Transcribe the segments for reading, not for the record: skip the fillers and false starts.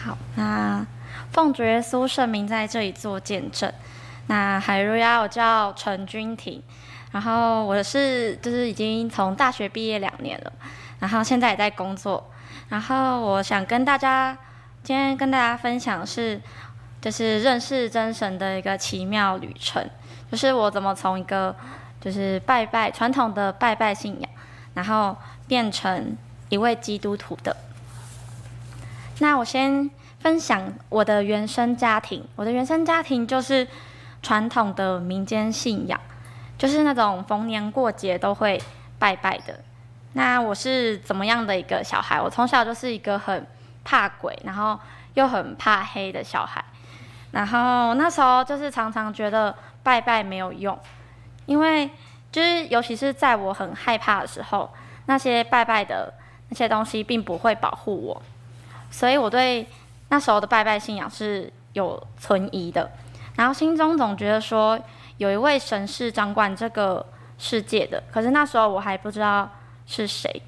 好，那奉主耶稣圣名在这里做见证。那海路亚，我叫陈君婷，然后我就是已经从大学毕业2年了，然后现在也在工作。然后我想今天跟大家分享就是认识真神的一个奇妙旅程，就是我怎么从一个就是传统的拜拜信仰，然后变成一位基督徒的。那我先分享我的原生家庭。我的原生家庭就是传统的民间信仰，就是那种逢年过节都会拜拜的。那我是怎么样的一个小孩？我从小就是一个很怕鬼，然后又很怕黑的小孩。然后那时候就是常常觉得拜拜没有用，因为就是尤其是在我很害怕的时候，那些拜拜的那些东西并不会保护我。所以我对那时候的拜拜信仰是有存疑的，然后心中总觉得说有一位神是掌管这个世界的，可是那时候我还不知道是谁。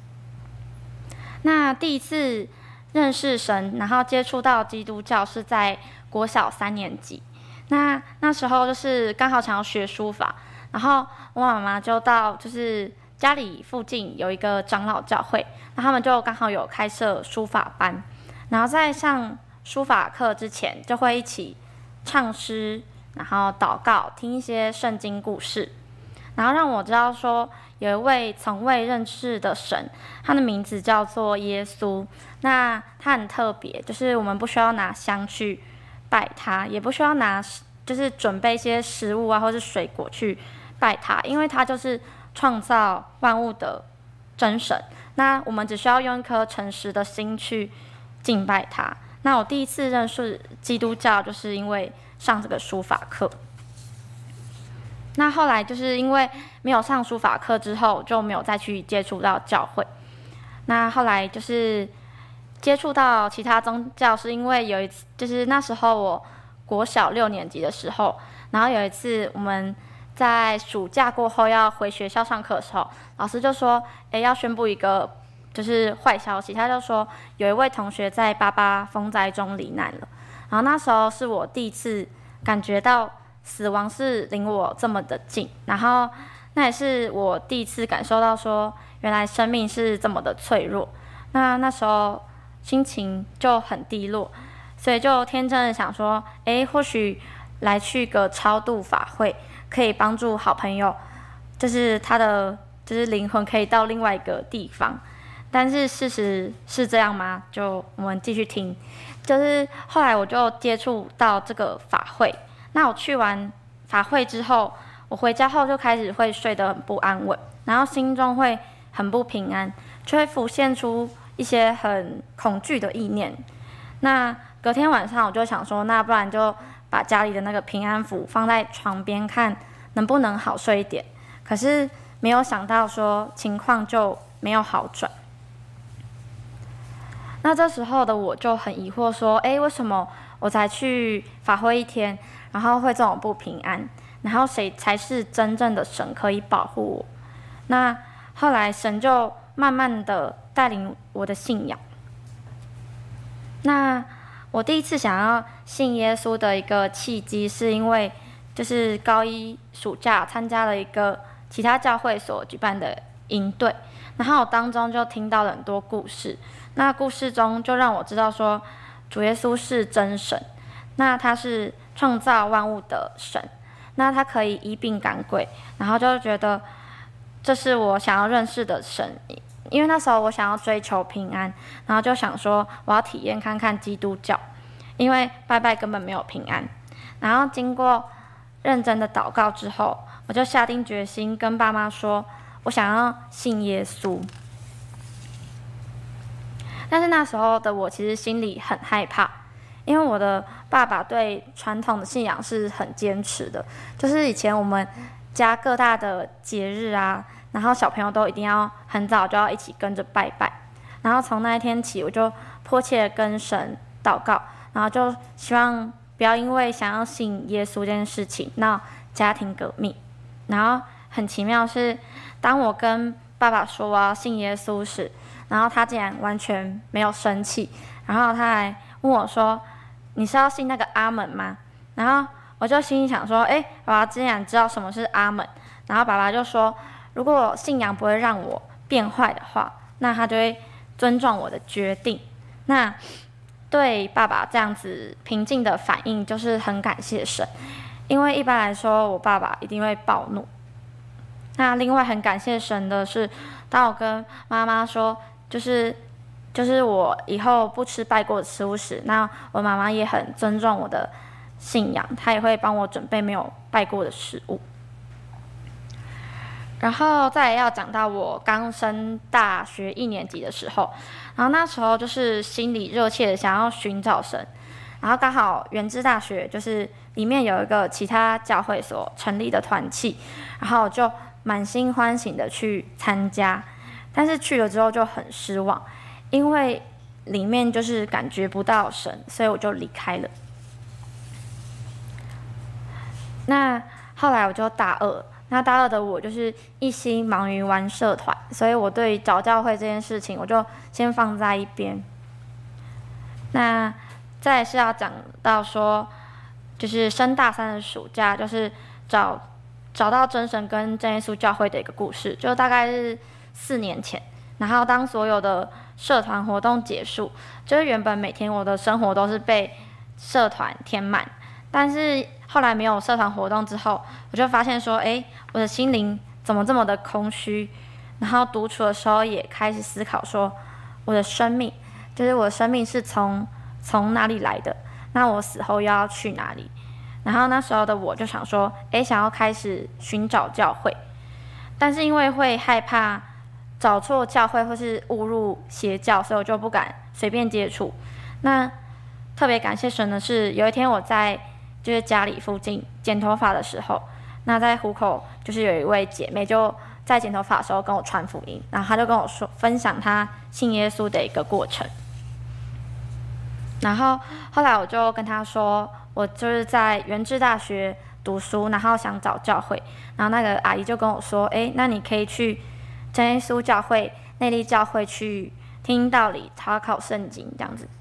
那第一次认识神，然后接触到基督教是在国小3年级。那时候就是刚好想要学书法，然后我妈妈就到就是家里附近有一个长老教会，那他们就刚好有开设书法班，然后在上书法课之前就会一起唱诗，然后祷告，听一些圣经故事，然后让我知道说有一位从未认识的神，他的名字叫做耶稣。那他很特别，就是我们不需要拿香去拜他，也不需要就是准备一些食物啊或是水果去拜他，因为他就是创造万物的真神。那我们只需要用一颗诚实的心去敬拜他。那我第一次认识基督教，就是因为上这个书法课。那后来就是因为没有上书法课之后，就没有再去接触到教会。那后来就是接触到其他宗教，是因为有一次，就是那时候我国小6年级的时候，然后有一次我们在暑假过后要回学校上课的时候，老师就说，要宣布一个就是坏消息，他就说有一位同学在88风灾中罹难了。然后那时候是我第一次感觉到死亡是离我这么的近，然后那也是我第一次感受到说，原来生命是这么的脆弱。那时候心情就很低落，所以就天真的想说，或许来去个超度法会，可以帮助好朋友，就是他的就是灵魂可以到另外一个地方。但是事实是这样吗？就我们继续听。就是后来我就接触到这个法会，那我去完法会之后，我回家后就开始会睡得很不安稳，然后心中会很不平安，就会浮现出一些很恐惧的意念。那隔天晚上我就想说，那不然就把家里的那个平安符放在床边，看能不能好睡一点。可是没有想到说情况就没有好转。那这时候的我就很疑惑说，为什么我才去法会1天，然后会这种不平安？然后谁才是真正的神可以保护我？那后来神就慢慢的带领我的信仰。那我第一次想要信耶稣的一个契机，是因为就是高1暑假参加了一个其他教会所举办的营队，然后我当中就听到了很多故事。那故事中就让我知道说，主耶稣是真神，那他是创造万物的神，那他可以医病赶鬼，然后就觉得这是我想要认识的神。因为那时候我想要追求平安，然后就想说我要体验看看基督教，因为拜拜根本没有平安。然后经过认真的祷告之后，我就下定决心跟爸妈说，我想要信耶稣。但是那时候的我其实心里很害怕，因为我的爸爸对传统的信仰是很坚持的，就是以前我们家各大的节日啊，然后小朋友都一定要很早就要一起跟着拜拜。然后从那一天起，我就迫切跟神祷告，然后就希望不要因为想要信耶稣这件事情闹家庭革命。然后很奇妙是，当我跟爸爸说我要信耶稣时，然后他竟然完全没有生气，然后他还问我说：你是要信那个阿门吗？然后我就心里想说，爸爸竟然知道什么是阿门。然后爸爸就说，如果信仰不会让我变坏的话，那他就会尊重我的决定。那对爸爸这样子平静的反应，就是很感谢神，因为一般来说我爸爸一定会暴怒。那另外很感谢神的是，当我跟妈妈说，就是我以后不吃拜过的食物时，那我妈妈也很尊重我的信仰，她也会帮我准备没有拜过的食物。然后再来要讲到我刚升大学1年级的时候，然后那时候就是心里热切的想要寻找神，然后刚好元智大学就是里面有一个其他教会所成立的团契，然后我就满心欢喜的去参加，但是去了之后就很失望，因为里面就是感觉不到神，所以我就离开了。那后来我就大二，那大二的我就是一心忙于玩社团，所以我对找教会这件事情我就先放在一边。那再来是要讲到说，就是升大3的暑假，就是找到真神跟真耶稣教会的一个故事，就大概是4年前。然后当所有的社团活动结束，就是原本每天我的生活都是被社团填满，但是后来没有社团活动之后，我就发现说，我的心灵怎么这么的空虚？然后独处的时候也开始思考说，我的生命是从哪里来的？那我死后又要去哪里？然后那时候的我就想说，想要开始寻找教会，但是因为会害怕找错教会或是误入邪教，所以我就不敢随便接触。那特别感谢神的是，有一天我在就是家里附近剪头发的时候，那在湖口就是有一位姐妹就在剪头发的时候跟我传福音，然后她就跟我说分享她信耶稣的一个过程。然后后来我就跟她说，我就是在元智大学读书，然后想找教会，然后那个阿姨就跟我说，那你可以去真耶稣教会、内力教会去听道理、查考圣经这样子。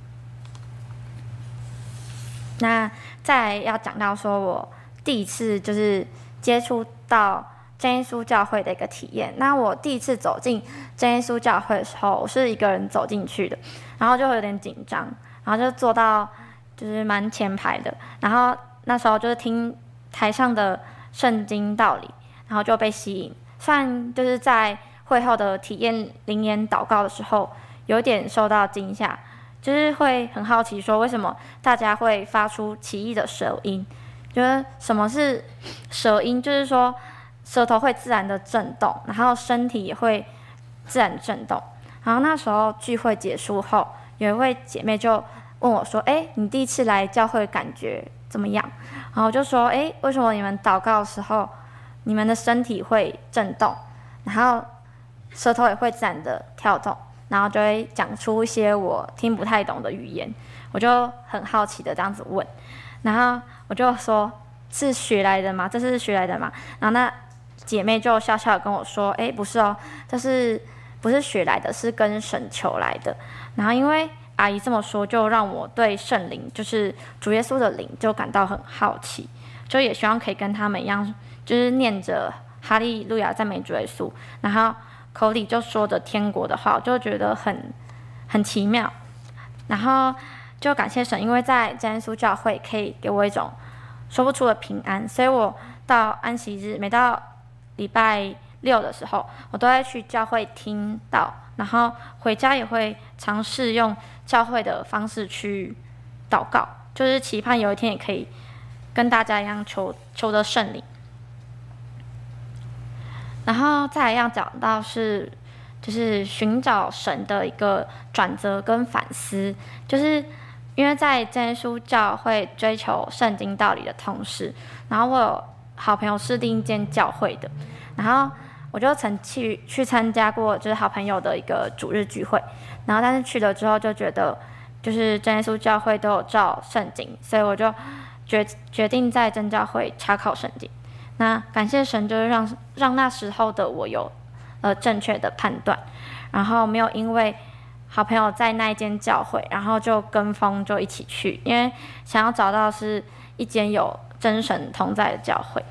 那再来要讲到说我第一次就是接触到真耶稣教会的一个体验。那我第一次走进真耶稣教会的时候，我是一个人走进去的，然后就有点紧张，然后就坐到就是蛮前排的，然后那时候就是听台上的圣经道理，然后就被吸引。虽然就是在会后的体验灵言祷告的时候，有点受到惊吓，就是会很好奇说为什么大家会发出奇异的舌音。就是什么是舌音，就是说舌头会自然的震动，然后身体也会自然震动。然后那时候聚会结束后，有一位姐妹就问我说，你第一次来教会感觉怎么样？然后我就说，为什么你们祷告的时候你们的身体会震动，然后舌头也会自然的跳动，然后就会讲出一些我听不太懂的语言。我就很好奇的这样子问，然后我就说，是学来的吗？这是学来的吗？然后那姐妹就笑笑的跟我说，不是哦，这是不是学来的，是跟神求来的。然后因为阿姨这么说，就让我对圣灵，就是主耶稣的灵，就感到很好奇，就也希望可以跟他们一样，就是念着哈利路亚赞美主耶稣，然后口里就说着天国的话，我就觉得很奇妙。然后就感谢神，因为在真耶稣教会可以给我一种说不出的平安，所以我到安息日，每到礼拜6的时候，我都会去教会听道，然后回家也会尝试用教会的方式去祷告，就是期盼有一天也可以跟大家一样求得圣灵。然后再来要讲到就是寻找神的一个转折跟反思，就是因为在真耶稣教会追求圣经道理的同时，然后我有好朋友是另一间教会的，然后我就曾去参加过就是好朋友的一个主日聚会，然后但是去了之后就觉得就是真耶稣教会都有照圣经，所以我就决定在真教会查考圣经。那感谢神，就是让那时候的我有正确的判断，然后没有因为好朋友在那一间教会，然后就跟风就一起去，因为想要找到是一间有真神同在的教会。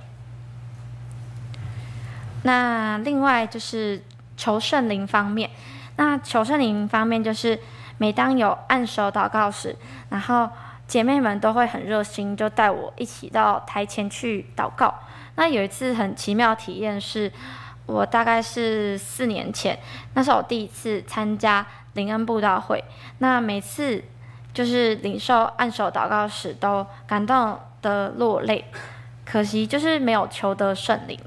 那另外就是求圣灵方面，那求圣灵方面就是每当有按手祷告时，然后姐妹们都会很热心，就带我一起到台前去祷告。那有一次很奇妙体验是，我大概是4年前，那是我第一次参加灵恩布道会。那每次就是领受按手祷告时，都感动的落泪，可惜就是没有求得圣灵。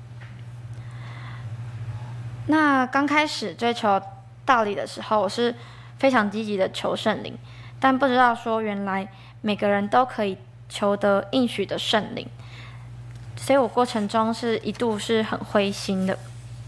那刚开始追求道理的时候，我是非常积极的求圣灵，但不知道说原来每个人都可以求得应许的圣灵，所以我过程中是一度是很灰心的。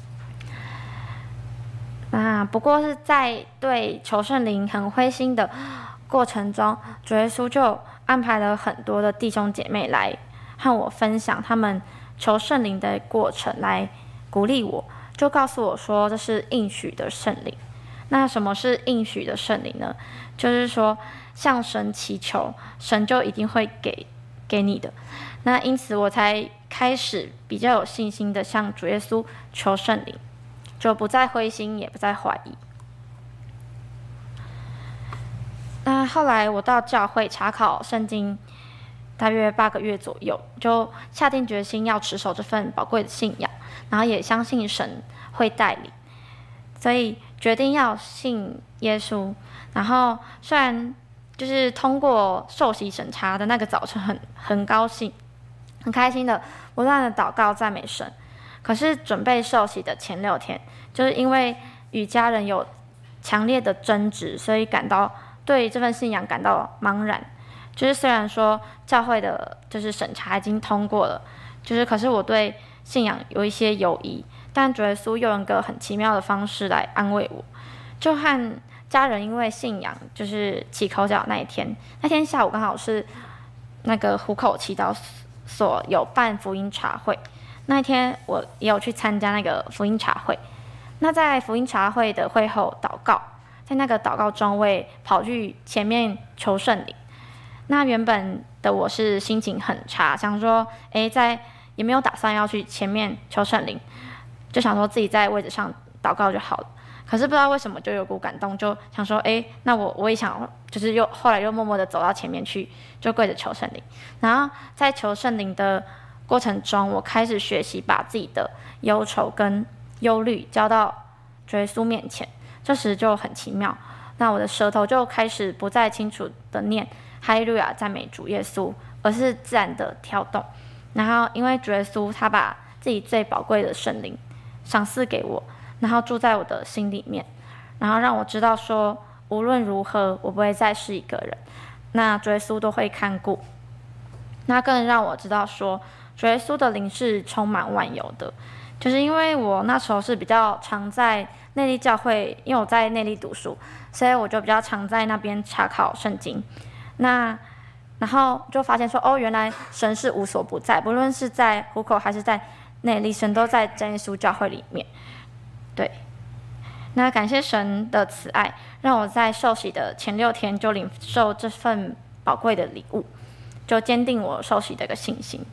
那不过是在对求圣灵很灰心的过程中，主耶稣就安排了很多的弟兄姐妹来和我分享他们求圣灵的过程，来鼓励我，就告诉我说这是应许的圣灵。那什么是应许的圣灵呢？就是说向神祈求，神就一定会给你的。那因此我才开始比较有信心的向主耶稣求圣灵，就不再灰心，也不再怀疑。那后来我到教会查考圣经，大约8个月左右，就下定决心要持守这份宝贵的信仰，然后也相信神会带领，所以决定要信耶稣。然后虽然就是通过受洗审查的那个早晨很高兴、很开心的不断的祷告赞美神，可是准备受洗的前6天，就是因为与家人有强烈的争执，所以对这份信仰感到茫然。就是虽然说教会的就是审查已经通过了，可是我对信仰有一些犹疑，但主耶稣用一个很奇妙的方式来安慰我。就和家人因为信仰就是起口角那天下午刚好是那个湖口祈祷所有办福音茶会，那一天我也有去参加那个福音茶会。那在福音茶会的会后祷告，在那个祷告中，我也跑去前面求圣灵。那原本的我是心情很差，想说也没有打算要去前面求圣灵，就想说自己在位置上祷告就好了。可是不知道为什么就有股感动，就想说那我也想，就是后来又默默的走到前面去，就跪着求圣灵。然后在求圣灵的过程中，我开始学习把自己的忧愁跟忧虑交到主耶稣面前。这时就很奇妙，那我的舌头就开始不再清楚的念哈利路亚赞美主耶稣，而是自然的跳动。然后因为主耶稣他把自己最宝贵的圣灵赏赐给我，然后住在我的心里面，然后让我知道说无论如何我不会再是一个人，那主耶稣都会看顾。那更让我知道说主耶稣的灵是充满万有的。就是因为我那时候是比较常在内坜教会，因为我在内坜读书，所以我就比较常在那边查考圣经。然后就发现说原来神是无所不在，不论是在湖口还是在内坜，神都在真耶稣教会里面。对，那感谢神的慈爱，让我在受洗的前6天就领受这份宝贵的礼物，就坚定我受洗的一个信心。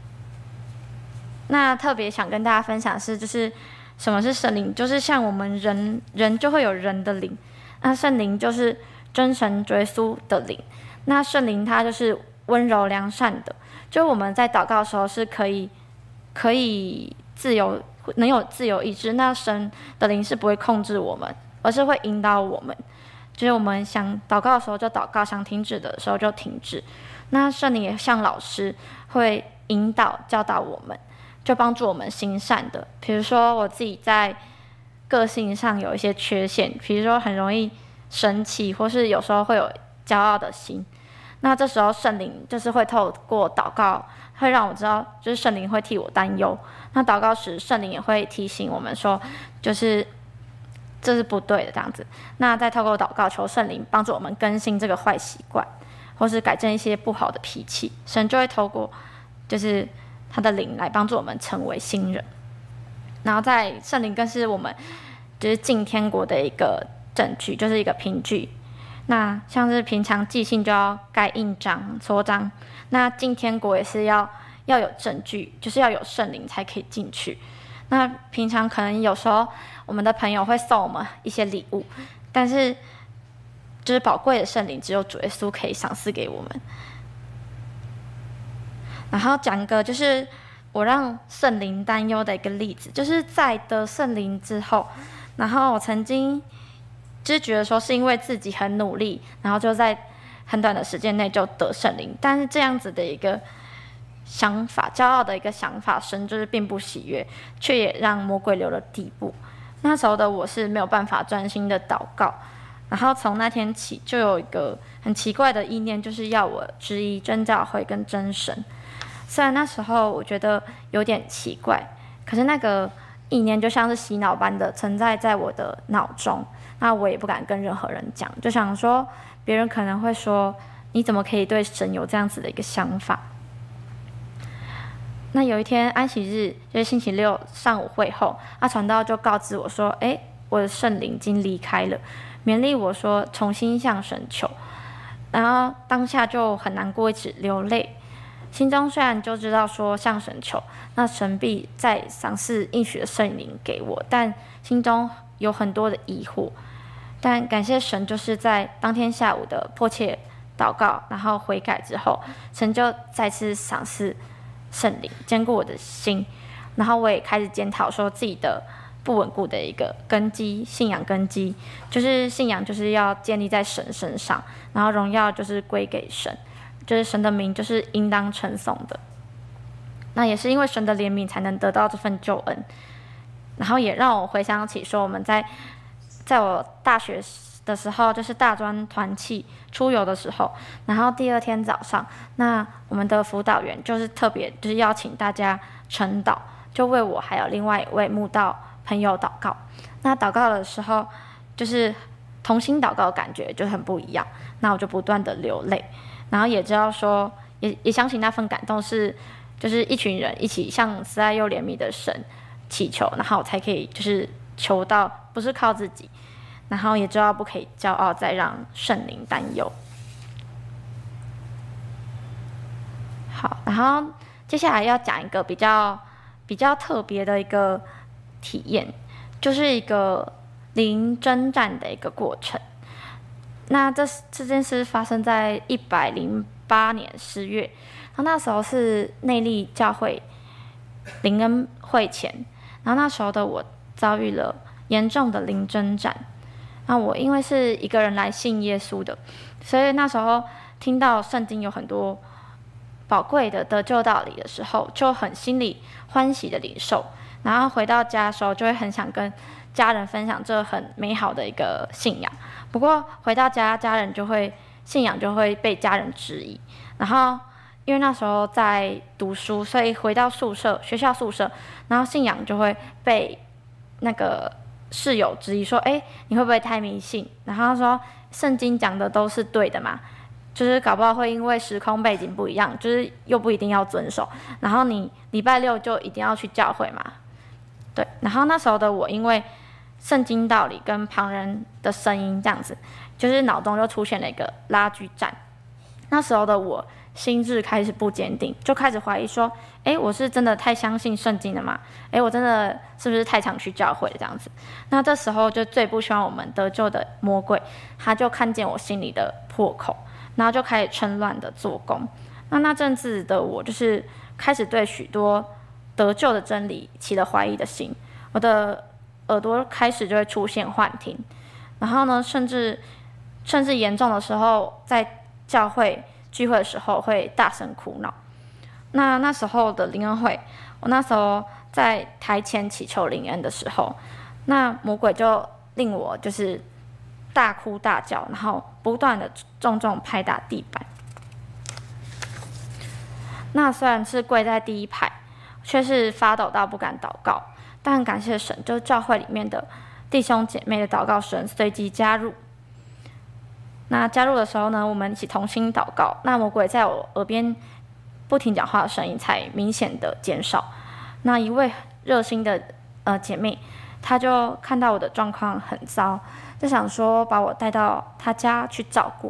那特别想跟大家分享的是，就是什么是圣灵，就是像我们人就会有人的灵，那圣灵就是真神主耶稣的灵。那圣灵它就是温柔良善的，就我们在祷告的时候是可以能有自由意志，那神的灵是不会控制我们，而是会引导我们，就是我们想祷告的时候就祷告，想停止的时候就停止。那圣灵也像老师，会引导教导我们，就帮助我们行善的。比如说我自己在个性上有一些缺陷，比如说很容易生气，或是有时候会有骄傲的心，那这时候圣灵就是会透过祷告，会让我知道，就是圣灵会替我担忧。那祷告时，圣灵也会提醒我们说，就是这是不对的这样子。那再透过祷告求圣灵帮助我们更新这个坏习惯，或是改正一些不好的脾气，神就会透过就是他的灵来帮助我们成为新人。然后在圣灵更是我们就是进天国的一个证据，就是一个凭据。那像是平常寄信就要盖印章、戳章，那进天国也是要有证据，就是要有圣灵才可以进去。那平常可能有时候我们的朋友会送我们一些礼物，但是就是宝贵的圣灵只有主耶稣可以赏赐给我们。然后讲一个就是我让圣灵担忧的一个例子，就是在得圣灵之后，然后我曾经就是觉得说是因为自己很努力，然后就在很短的时间内就得圣灵，但是这样子的一个想法，骄傲的一个想法，神就是并不喜悦，却也让魔鬼留了地步。那时候的我是没有办法专心的祷告，然后从那天起就有一个很奇怪的意念，就是要我质疑真教会跟真神。虽然那时候我觉得有点奇怪，可是那个意念就像是洗脑般的存在在我的脑中，那我也不敢跟任何人讲，就想说别人可能会说你怎么可以对神有这样子的一个想法。那有一天安息日，就是星期六上午会后，传道就告知我说，我的圣灵已经离开了，勉励我说重新向神求。然后当下就很难过，一直流泪。心中虽然就知道说向神求，那神必再赏赐应许的圣灵给我，但心中有很多的疑惑。但感谢神，就是在当天下午的迫切祷告，然后悔改之后，神就再次赏赐圣灵，坚固我的心。然后我也开始检讨说自己的不稳固的一个根基，信仰根基，就是信仰就是要建立在神身上，然后荣耀就是归给神，就是神的名就是应当称颂的。那也是因为神的怜悯才能得到这份救恩。然后也让我回想起说，我们在我大学的时候，就是大专团契出游的时候，然后第二天早上，那我们的辅导员就是特别就是邀请大家晨祷，就为我还有另外一位慕道朋友祷告。那祷告的时候，就是同心祷告的感觉就很不一样。那我就不断的流泪，然后也知道说，也相信那份感动是就是一群人一起向慈爱又怜悯的神祈求，然后才可以就是求到不是靠自己，然后也知道不可以骄傲，再让圣灵担忧。好，然后接下来要讲一个比较特别的一个体验，就是一个灵征战的一个过程。那这件事发生在108年10月，然后那时候是内坜教会灵恩会前，然后那时候的我遭遇了严重的灵征战。那我因为是一个人来信耶稣的，所以那时候听到圣经有很多宝贵的得救道理的时候，就很心里欢喜的领受。然后回到家的时候，就会很想跟家人分享这很美好的一个信仰。不过回到家，信仰就会被家人质疑。然后因为那时候在读书，所以回到学校宿舍，然后信仰就会被那个室友质疑说，你会不会太迷信？然后他说，圣经讲的都是对的嘛，就是搞不好会因为时空背景不一样，就是又不一定要遵守。然后你礼拜六就一定要去教会嘛？对。然后那时候的我，因为圣经道理跟旁人的声音这样子，就是脑中就出现了一个拉锯战。那时候的我心智开始不坚定，就开始怀疑说，我是真的太相信圣经了吗？我真的是不是太常去教会了这样子？那这时候就最不希望我们得救的魔鬼，他就看见我心里的破口，然后就开始趁乱的做工。那阵子的我就是开始对许多得救的真理起了怀疑的心，我的耳朵开始就会出现幻听，然后呢，甚至严重的时候，在教会聚会的时候会大声哭闹。那时候的灵恩会，我那时候在台前祈求灵恩的时候，那魔鬼就令我就是大哭大叫，然后不断的重拍打地板。那虽然是跪在第一排，却是发抖到不敢祷告。但感谢神，就是教会里面的弟兄姐妹的祷告声随即加入。那加入的时候呢，我们一起同心祷告，那魔鬼在我耳边不停讲话的声音才明显的减少。那一位热心的姐妹， 他就看到我的状况很糟，就想说把我带到他家去照顾。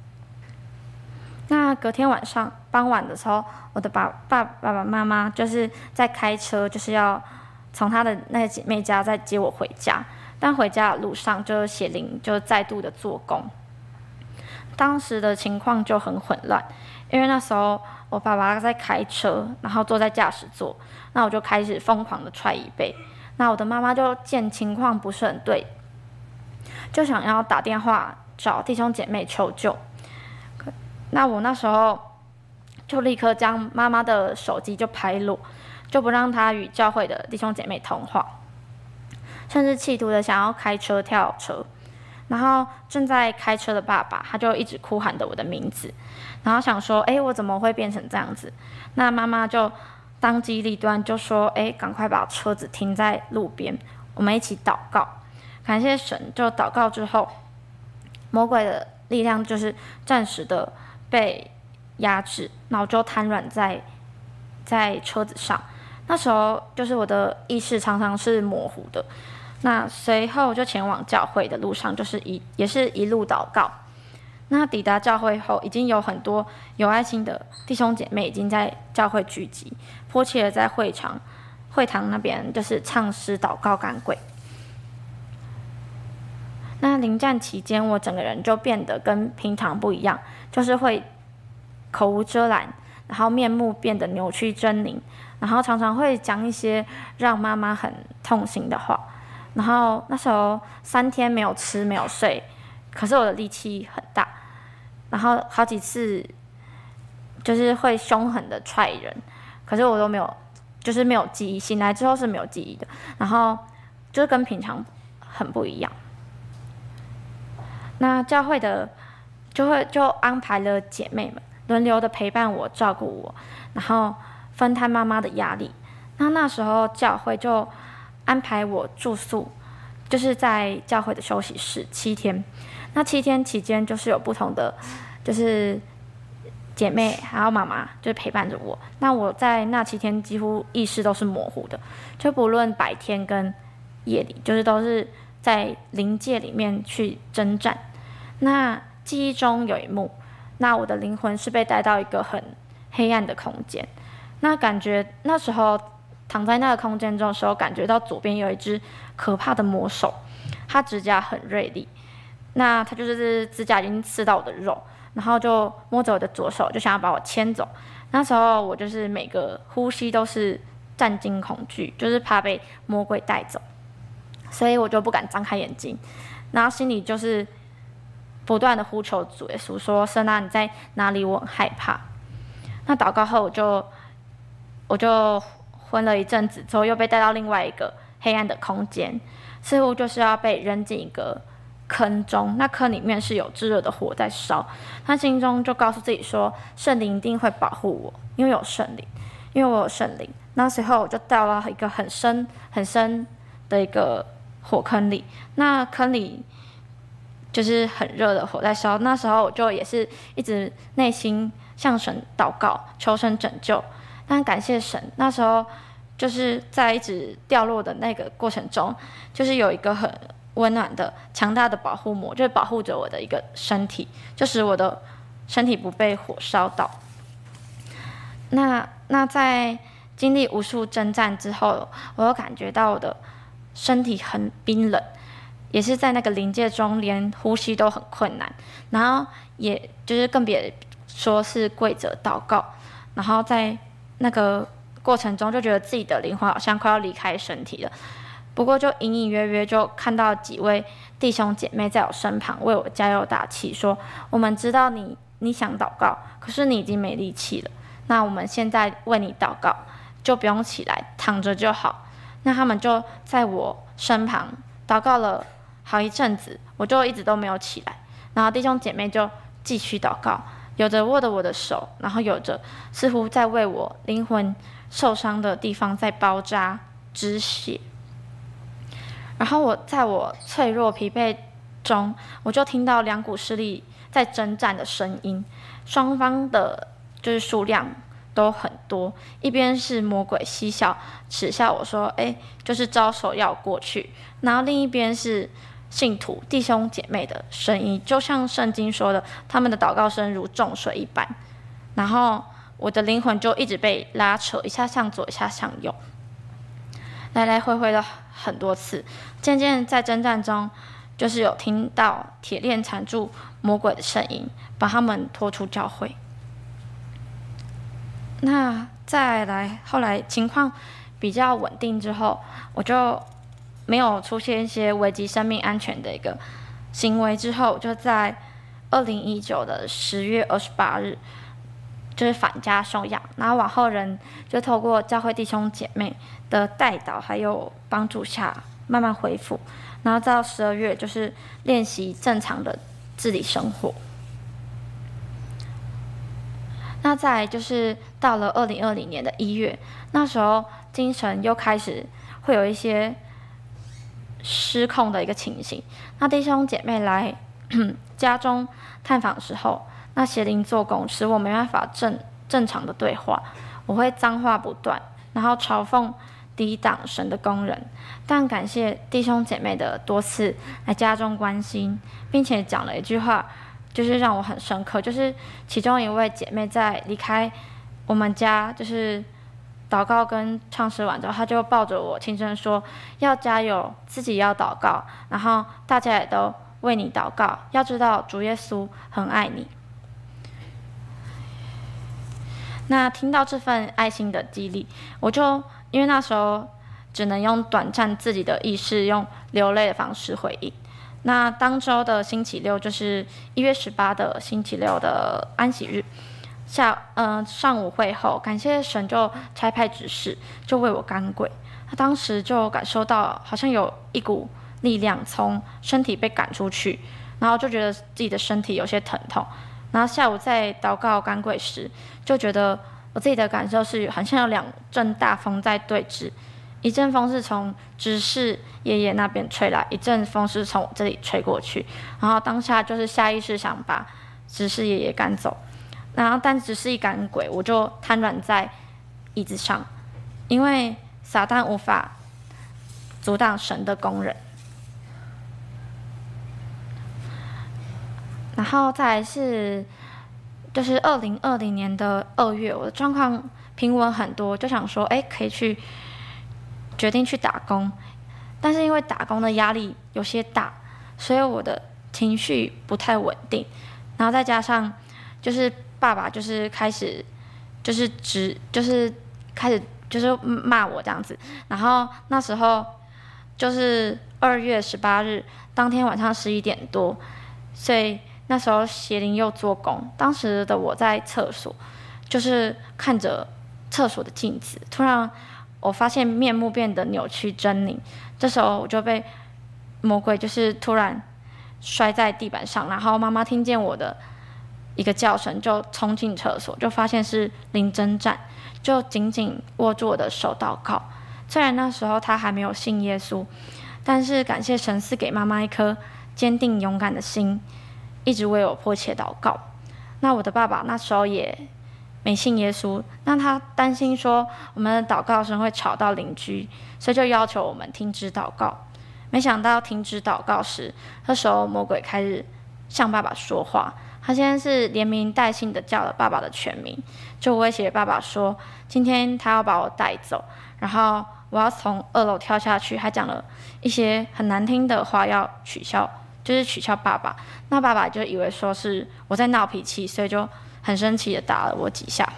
那隔天晚上傍晚的时候，我的爸爸妈妈就是在开车，就是要从他的那个姐妹家再接我回家。但回家的路上，就是血淋就再度的做工。当时的情况就很混乱，因为那时候我爸爸在开车，然后坐在驾驶座，那我就开始疯狂的踹椅背。那我的妈妈就见情况不是很对，就想要打电话找弟兄姐妹求救。那我那时候就立刻将妈妈的手机就拍落，就不让她与教会的弟兄姐妹通话，甚至企图的想要开车跳车。然后正在开车的爸爸，他就一直哭喊着我的名字，然后想说，我怎么会变成这样子？那妈妈就当机立断，就说，赶快把车子停在路边，我们一起祷告，感谢神。就祷告之后，魔鬼的力量就是暂时的被压制，然后就瘫软在车子上。那时候就是我的意识常常是模糊的。那随后就前往教会的路上，也是一路祷告。那抵达教会后，已经有很多有爱心的弟兄姐妹已经在教会聚集，迫切的在会堂那边就是唱诗祷告赶鬼。那临战期间，我整个人就变得跟平常不一样，就是会口无遮拦，然后面目变得扭曲狰狞，然后常常会讲一些让妈妈很痛心的话。然后那时候3天没有吃没有睡，可是我的力气很大，然后好几次就是会凶狠的踹人，可是我都没有，就是没有记忆，醒来之后是没有记忆的，然后就是跟平常很不一样。那教会的就安排了姐妹们轮流的陪伴我照顾我，然后分摊妈妈的压力。那时候教会就安排我住宿，就是在教会的休息室7天。那7天期间，就是有不同的，就是姐妹还有妈妈，就是陪伴着我。那我在那7天几乎意识都是模糊的，就不论白天跟夜里，就是都是在灵界里面去征战。那记忆中有一幕，那我的灵魂是被带到一个很黑暗的空间。那感觉那时候躺在那个空间中的时候，感觉到左边有一只可怕的魔手，它指甲很锐利，那它就是指甲已经刺到我的肉，然后就摸着我的左手，就想要把我牵走。那时候我就是每个呼吸都是战惊恐惧，就是怕被魔鬼带走，所以我就不敢张开眼睛，然后心里就是不断的呼求主耶稣说：“神啊，你在哪里？我很害怕。”那祷告后，我就昏了一阵子，之后又被带到另外一个黑暗的空间，似乎就是要被扔进一个坑中。那坑里面是有炙热的火在烧。他心中就告诉自己说：“圣灵一定会保护我，因为我有圣灵。”那随后我就掉到一个很深很深的一个火坑里。那坑里就是很热的火在烧。那时候我就也是一直内心向神祷告，求神拯救。但感谢神，那时候就是在一直掉落的那个过程中，就是有一个很温暖的、强大的保护膜，就是保护着我的一个身体，就使我的身体不被火烧到。那在经历无数征战之后，我又感觉到我的身体很冰冷，也是在那个临界中，连呼吸都很困难，然后也就是更别说是跪着祷告，然后在那个过程中就觉得自己的灵魂好像快要离开身体了。不过就隐隐约约就看到几位弟兄姐妹在我身旁为我加油打气，说我们知道你想祷告，可是你已经没力气了，那我们现在为你祷告，就不用起来，躺着就好。那他们就在我身旁祷告了好一阵子，我就一直都没有起来，然后弟兄姐妹就继续祷告，有着握着我的手，然后有着似乎在为我灵魂受伤的地方在包扎止血。然后在我脆弱疲惫中，我就听到两股势力在征战的声音，双方的就是数量都很多，一边是魔鬼嬉笑耻笑我说，就是招手要过去，然后另一边是信徒弟兄姐妹的声音，就像圣经说的，他们的祷告声如众水一般，然后我的灵魂就一直被拉扯，一下向左，一下向右，来来回回了很多次，渐渐在征战中，就是有听到铁链缠住魔鬼的声音，把他们拖出教会。那再来，后来情况比较稳定之后，我就没有出现一些危及生命安全的一个行为之后，就在2019的10月28日，就是返家受养，然后往后人就透过教会弟兄姐妹的带导还有帮助下，慢慢恢复，然后到12月就是练习正常的自理生活。那再来就是到了2020年的1月，那时候精神又开始会有一些失控的一个情形。那弟兄姐妹来家中探访的时候，那邪灵做工，使我没办法正常的对话，我会脏话不断，然后嘲讽抵挡神的工人。但感谢弟兄姐妹的多次来家中关心，并且讲了一句话，就是让我很深刻，就是其中一位姐妹在离开我们家，就是祷告跟唱诗完之后，她就抱着我轻声说：“要加油，自己要祷告，然后大家也都为你祷告。要知道主耶稣很爱你。”那听到这份爱心的激励，我就因为那时候只能用短暂自己的意识，用流泪的方式回应。那当周的星期六就是1月18的星期六的安息日，上午会后，感谢神就差派指示，就为我赶鬼。他当时就感受到好像有一股力量从身体被赶出去，然后就觉得自己的身体有些疼痛。然后下午在祷告赶鬼时，就觉得我自己的感受是好像有2阵大风在对峙，一阵风是从执事爷爷那边吹来，一阵风是从我这里吹过去。然后当下就是下意识想把执事爷爷赶走，然后但执事一赶鬼，我就瘫软在椅子上，因为撒旦无法阻挡神的工人。然后再来是就是2020年的2月，我的状况平稳很多，就想说可以决定去打工，但是因为打工的压力有些大，所以我的情绪不太稳定，然后再加上就是爸爸就是开始开始骂我这样子，然后那时候就是2月18日当天晚上11点多，所以那时候邪灵又做工。当时的我在厕所，就是看着厕所的镜子，突然我发现面目变得扭曲狰狞，这时候我就被魔鬼就是突然摔在地板上，然后妈妈听见我的一个叫声，就冲进厕所，就发现是灵征战，就紧紧握住我的手祷告。虽然那时候他还没有信耶稣，但是感谢神赐给妈妈一颗坚定勇敢的心，一直为我迫切祷告。那我的爸爸那时候也没信耶稣，那他担心说我们的祷告声会吵到邻居，所以就要求我们停止祷告。没想到停止祷告时，这时候魔鬼开始向爸爸说话。他现在是连名带姓的叫了爸爸的全名，就威胁爸爸说今天他要把我带走，然后我要从2楼跳下去，还讲了一些很难听的话，要取笑爸爸。那爸爸就以为说是我在闹脾气，所以就很生气的打了我几下。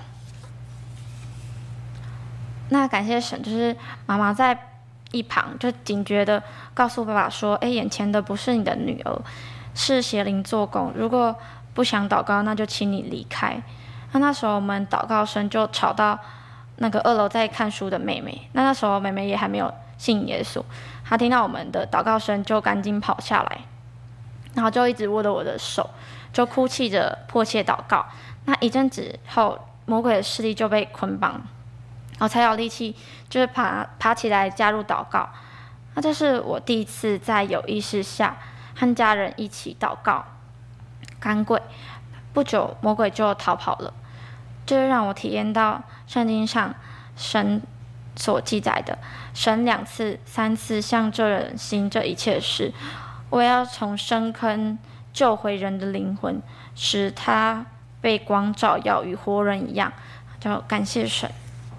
那感谢神，就是妈妈在一旁就警觉的告诉爸爸说眼前的不是你的女儿，是邪灵做工，如果不想祷告，那就请你离开。那时候我们祷告声就吵到那个2楼在看书的妹妹，那时候妹妹也还没有信耶稣，她听到我们的祷告声就赶紧跑下来，然后就一直握着我的手，就哭泣着迫切祷告。那一阵子后，魔鬼的势力就被捆绑，然后才有力气就是爬起来加入祷告。那这是我第一次在有意识下和家人一起祷告赶鬼。不久魔鬼就逃跑了， 就是让我体验到圣经上神所记载的，神2次、3次向这人行这一切事，我要从深坑救回人的灵魂，使他被光照耀，与活人一样。就感谢神。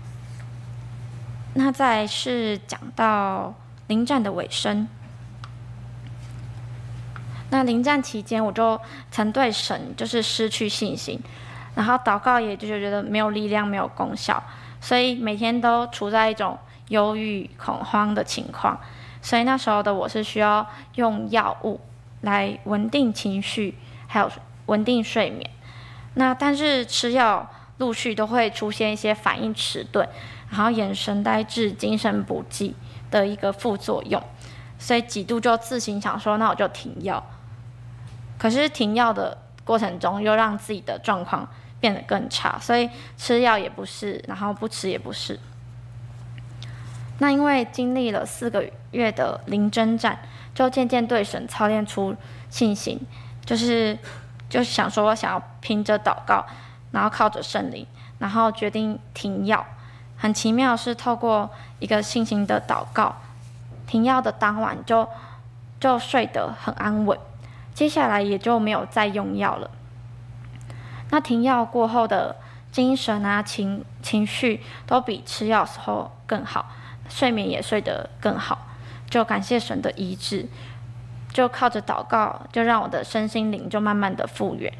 那再来是讲到灵战的尾声。那灵战期间，我就曾对神就是失去信心，然后祷告也就是觉得没有力量、没有功效，所以每天都处在一种忧郁、恐慌的情况。所以那时候的我是需要用药物来稳定情绪，还有稳定睡眠。那但是吃药陆续都会出现一些反应迟钝，然后眼神呆滞、精神不济的一个副作用，所以几度就自行想说，那我就停药。可是停药的过程中，又让自己的状况变得更差，所以吃药也不是，然后不吃也不是。那因为经历了4个月的灵征战，就渐渐对神操练出信心，就是想说想要凭着祷告，然后靠着圣灵，然后决定停药。很奇妙是透过一个信心的祷告，停药的当晚就睡得很安稳，接下来也就没有再用药了。那停药过后的精神啊、情绪都比吃药时候更好，睡眠也睡得更好，就感谢神的医治，就靠着祷告，就让我的身心灵就慢慢的复原。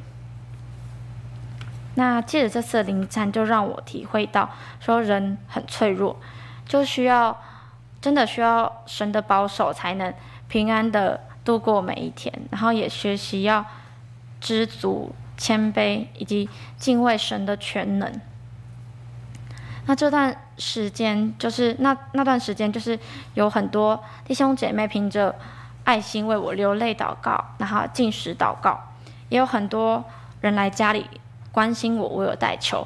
那借着这次的灵战，就让我体会到说人很脆弱，就真的需要神的保守，才能平安的度过每一天，然后也学习要知足、谦卑以及敬畏神的全能。那这段时间就是那段时间，就是有很多弟兄姐妹凭着爱心为我流泪祷告，然后禁食祷告，也有很多人来家里关心我，为我代求。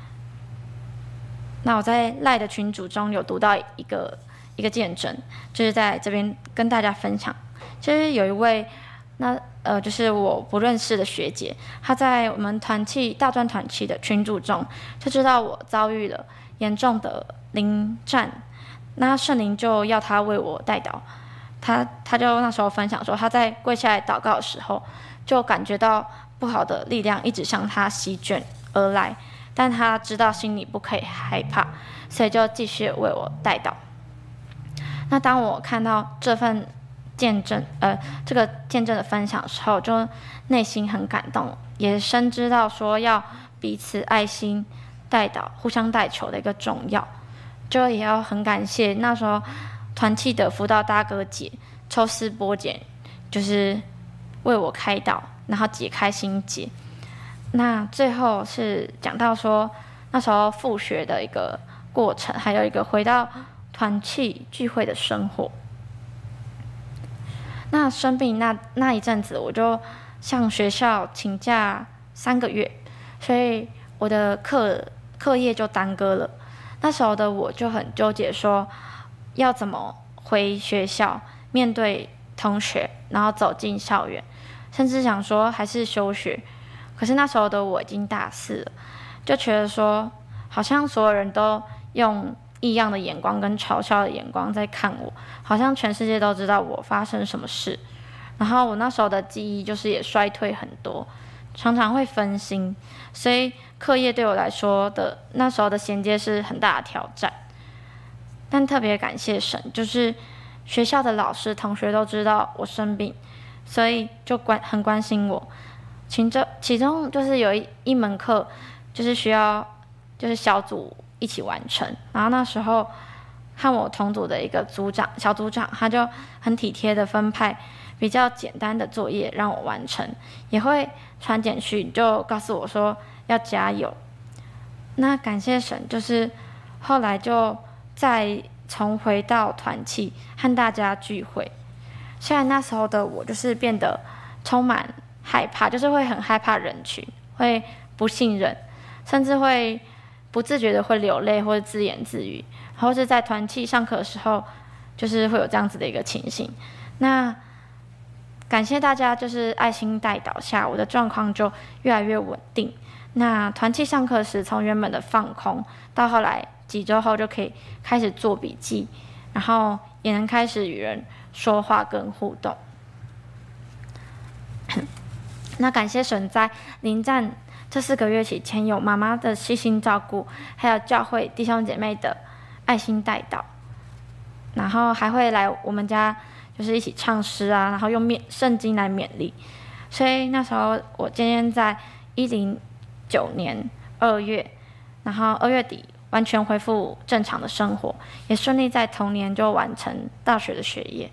那我在赖的群组中有读到一个见证，就是在这边跟大家分享。就是有一位就是我不认识的学姐，她在我们大专团契的群组中，就知道我遭遇了严重的灵战，那圣灵就要她为我代祷。她就那时候分享说，她在跪下来祷告的时候，就感觉到不好的力量一直向她席卷而来，但她知道心里不可以害怕，所以就继续为我代祷。那当我看到这个见证的分享的时候，就内心很感动，也深知道说要彼此爱心代祷、互相代求的一个重要。就也要很感谢那时候团契的辅导大哥姐抽丝剥茧，就是为我开导，然后解开心结。那最后是讲到说那时候复学的一个过程，还有一个回到团契聚会的生活。那生病那一阵子，我就向学校请假3个月，所以我的课业就耽搁了。那时候的我就很纠结，说要怎么回学校面对同学，然后走进校园，甚至想说还是休学。可是那时候的我已经大4了，就觉得说好像所有人都用异样的眼光跟嘲笑的眼光在看我，好像全世界都知道我发生什么事。然后我那时候的记忆就是也衰退很多，常常会分心，所以课业对我来说的那时候的衔接是很大的挑战。但特别感谢神，就是学校的老师同学都知道我生病，所以就很关心我。其中就是有一门课就是需要就是小组一起完成，然后那时候和我同组的一个小组长，他就很体贴的分派比较简单的作业让我完成，也会传简讯就告诉我说要加油。那感谢神，就是后来就再重回到团契和大家聚会。虽然那时候的我就是变得充满害怕，就是会很害怕人群，会不信任，甚至会不自觉的会流泪或者自言自语，然后是在团契上课的时候，就是会有这样子的一个情形。那感谢大家就是爱心代祷下，我的状况就越来越稳定。 那团契上课时，从原本的放空，到后来几周后就可以开始做笔记，然后也能开始与人说话跟互动。那感谢神在临战这4个月期间，有妈妈的细心照顾，还有教会弟兄姐妹的爱心带导，然后还会来我们家就是一起唱诗啊，然后用圣经来勉励。所以那时候我今天在109年2月，然后2月底完全恢复正常的生活，也顺利在同年就完成大学的学业。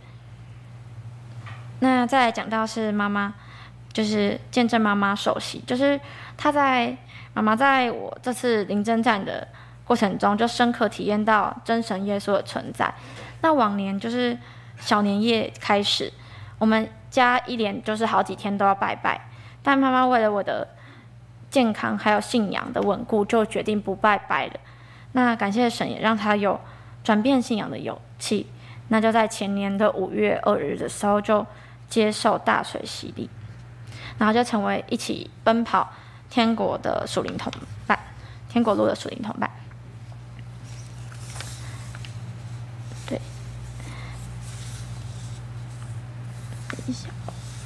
那再来讲到是妈妈，就是见证妈妈受洗，就是妈妈在我这次临征战的过程中，就深刻体验到真神耶稣的存在。那往年就是小年夜开始，我们家一连就是好几天都要拜拜，但妈妈为了我的健康还有信仰的稳固，就决定不拜拜了。那感谢神也让她有转变信仰的勇气，那就在前年的5月2日的时候就接受大水洗礼，然后就成为一起奔跑天国的属灵同伴，天国路的属灵同伴。对，等一下，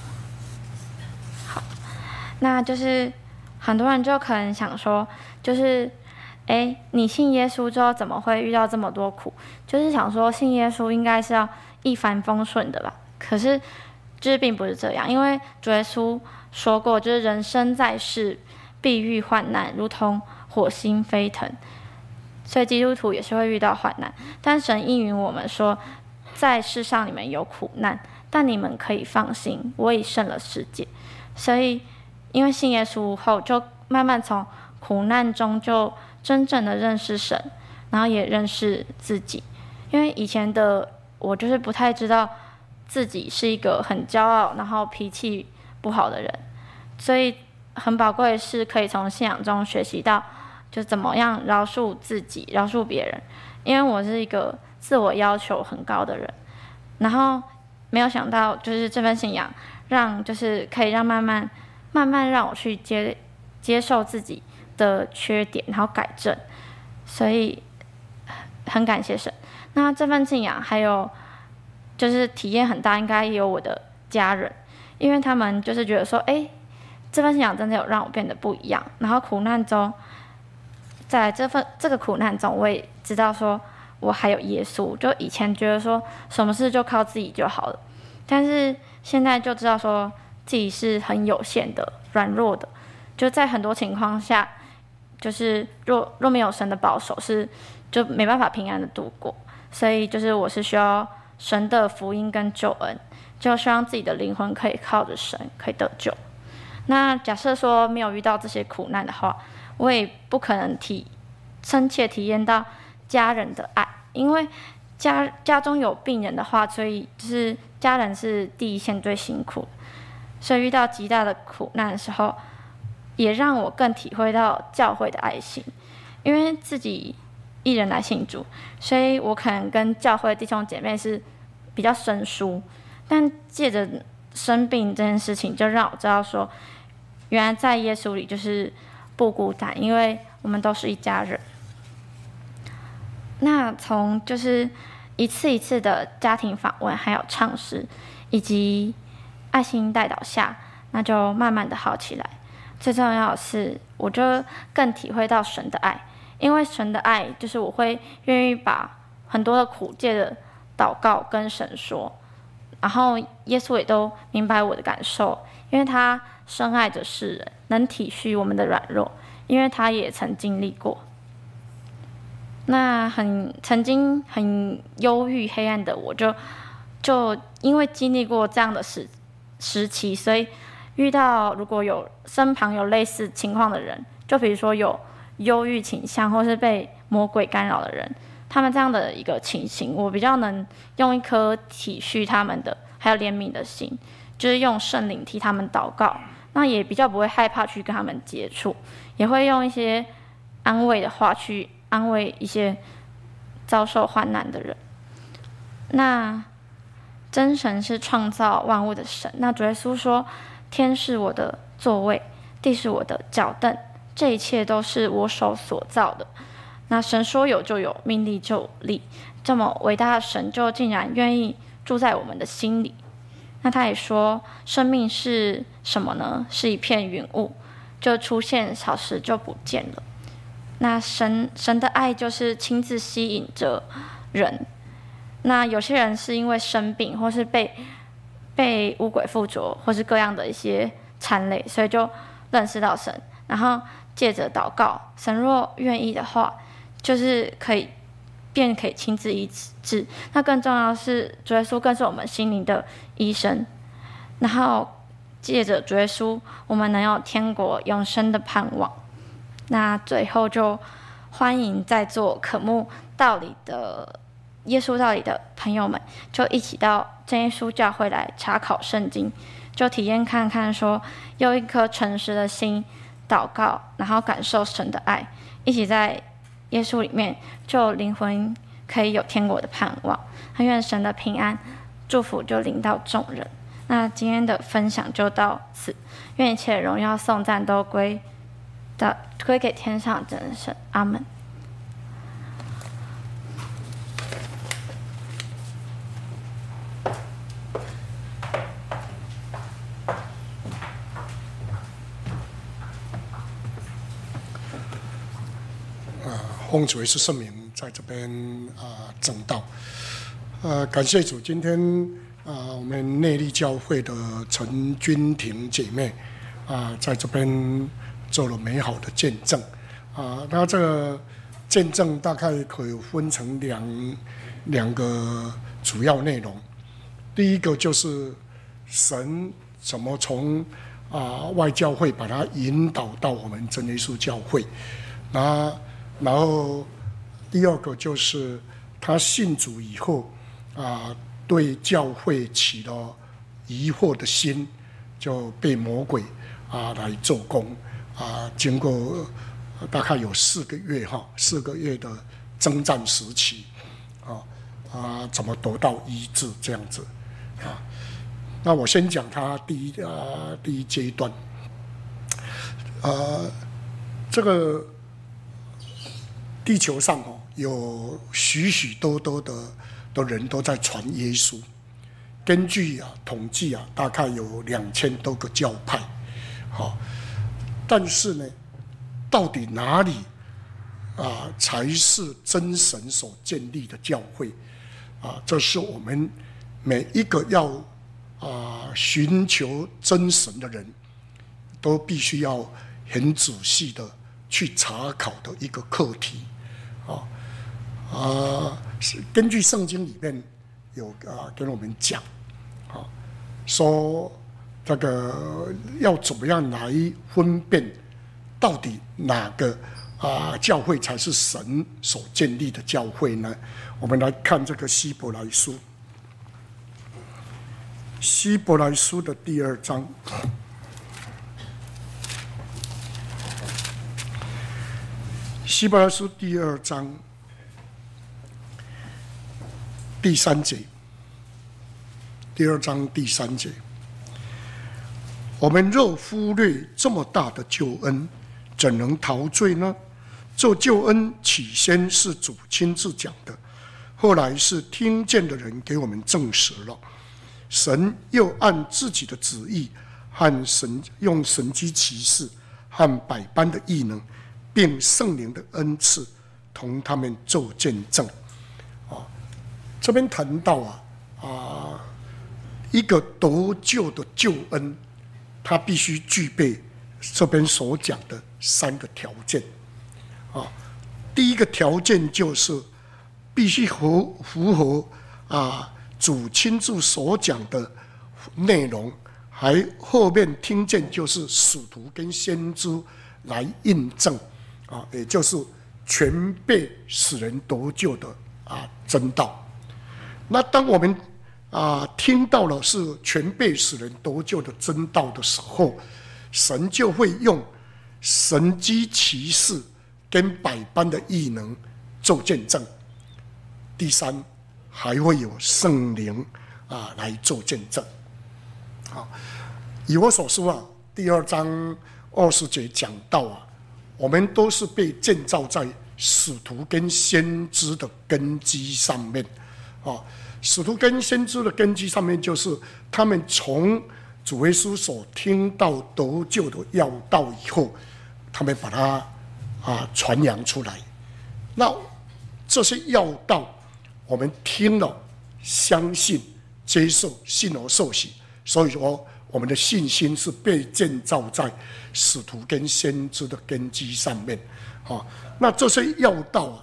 好，那就是很多人就可能想说，就是你信耶稣之后怎么会遇到这么多苦？就是想说信耶稣应该是要一帆风顺的吧？可是就是并不是这样，因为主耶稣说过，就是人生在世必遇患难，如同火星飞腾。所以基督徒也是会遇到患难，但神应允我们说，在世上你们有苦难，但你们可以放心，我已胜了世界。所以因为信耶稣后，就慢慢从苦难中就真正的认识神，然后也认识自己。因为以前的我就是不太知道自己是一个很骄傲，然后脾气不好的人，所以很宝贵的是可以从信仰中学习到，就怎么样饶恕自己，饶恕别人。因为我是一个自我要求很高的人，然后没有想到就是这份信仰就是可以让慢慢让我去接受自己的缺点，然后改正，所以很感谢神。那这份信仰还有就是体验很大，应该也有我的家人，因为他们就是觉得说，这份信仰真的有让我变得不一样。然后苦难中，在这个苦难中，我也知道说我还有耶稣。就以前觉得说什么事就靠自己就好了，但是现在就知道说自己是很有限的、软弱的，就在很多情况下，就是若没有神的保守，就没办法平安的度过。所以就是我是需要神的福音跟救恩，就希望自己的灵魂可以靠着神可以得救。那假设说没有遇到这些苦难的话，我也不可能深切体验到家人的爱，因为家中有病人的话，所以就是家人是第一线最辛苦的，所以遇到极大的苦难的时候，也让我更体会到教会的爱心。因为自己一人来信主，所以我可能跟教会弟兄姐妹是比较生疏，但借着生病这件事情，就让我知道说，原来在耶稣里就是不孤单，因为我们都是一家人。那从就是一次一次的家庭访问，还有唱诗，以及爱心带导下，那就慢慢的好起来。最重要的是，我就更体会到神的爱，因为神的爱就是我会愿意把很多的苦借着祷告跟神说，然后耶稣也都明白我的感受，因为他深爱着世人，能体恤我们的软弱，因为他也曾经历过。那曾经很忧郁黑暗的我，就因为经历过这样的时期，所以遇到如果有身旁有类似情况的人，就比如说有忧郁倾向或是被魔鬼干扰的人，他们这样的一个情形，我比较能用一颗体恤他们的还有怜悯的心，就是用圣灵替他们祷告，那也比较不会害怕去跟他们接触，也会用一些安慰的话去安慰一些遭受患难的人。那真神是创造万物的神，那主耶稣说，天是我的座位，地是我的脚凳， 这一切都是我手所造的。那神说有就有，命立就立，这么伟大的神就竟然愿意住在我们的心里。那他也说，生命是什么呢？是一片云雾，就出现少时就不见了。那神的爱就是亲自吸引着人。那有些人是因为生病，或是被污鬼附着，或是各样的一些缠累，所以就认识到神，然后借着祷告，神若愿意的话，就是可以亲自医治。那更重要的是，主耶稣更是我们心灵的医生。然后借着主耶稣，我们能有天国永生的盼望。那最后就欢迎在座渴慕道理的耶稣道理的朋友们，就一起到真耶稣教会来查考圣经，就体验看看说，用一颗诚实的心祷告，然后感受神的爱，一起在耶稣里面，就灵魂可以有天国的盼望。愿神的平安祝福就临到众人。那今天的分享就到此，愿一切荣耀颂赞都归给天上真神，阿们。 奉主耶稣圣名，在这边证道。感谢主，今天我们内力教会的陈君婷姐妹在这边做了美好的见证那这个见证大概可以分成两个主要内容。第一个就是神怎么从外教会把它引导到我们真耶稣教会，然后第二个就是他信主以后对教会起了疑惑的心，就被魔鬼来做工经过大概有4个月的征战时期怎么得到医治这样子那我先讲他第一阶段这个地球上有许许多多的人都在传耶稣，根据统计大概有2000多个教派但是呢，到底哪里才是真神所建立的教会这是我们每一个要寻求真神的人都必须要很仔细的去查考的一个课题根据圣经里面有跟我们讲说这个要怎么样来分辨到底哪个教会才是神所建立的教会呢？我们来看这个希伯来书的第2章。希伯来书第2章第3节，第2章第3节，我们若忽略这么大的救恩，怎能逃罪呢？这救恩起先是主亲自讲的，后来是听见的人给我们证实了。神又按自己的旨意和用神迹奇事和百般的异能，并圣灵的恩赐，同他们做见证。这边谈到一个得救的救恩，它必须具备这边所讲的3个条件第一个条件就是必须符合主亲自所讲的内容，还后面听见就是使徒跟先知来印证也就是全被使人得救的真道。那当我们听到了是全被使人得救的真道的时候，神就会用神迹奇事跟百般的异能做见证。第3，还会有圣灵来做见证。以我所说第2章20节讲到我们都是被建造在使徒跟先知的根基上面。使徒跟先知的根基上面，就是他们从主耶稣所听到得救的要道以后，他们把它传扬出来。那这些要道，我们听了、相信、接受、信而受洗，所以说我们的信心是被建造在使徒跟先知的根基上面。那这些要道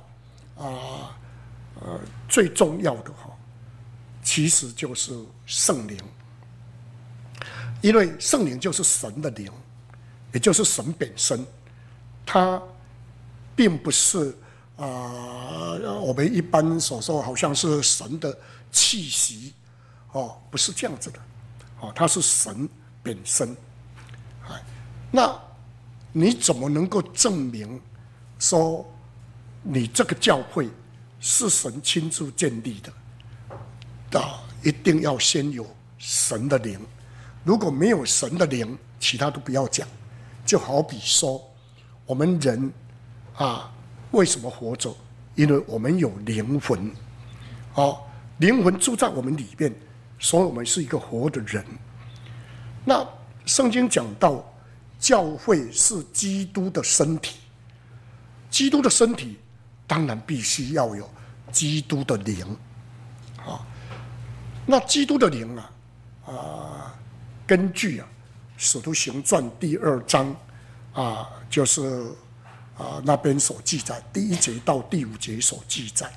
最重要的其实就是圣灵，因为圣灵就是神的灵，也就是神本身，它并不是我们一般所说好像是神的气息，不是这样子的，它是神本身。那你怎么能够证明说你这个教会是神亲自建立的？一定要先有神的灵，如果没有神的灵，其他都不要讲。就好比说我们人为什么活着？因为我们有灵魂，灵魂住在我们里面，所以我们是一个活的人。那圣经讲到教会是基督的身体，基督的身体当然必须要有基督的灵。那基督的灵根据使徒行传第2章就是那边所记载第1节到第5节所记载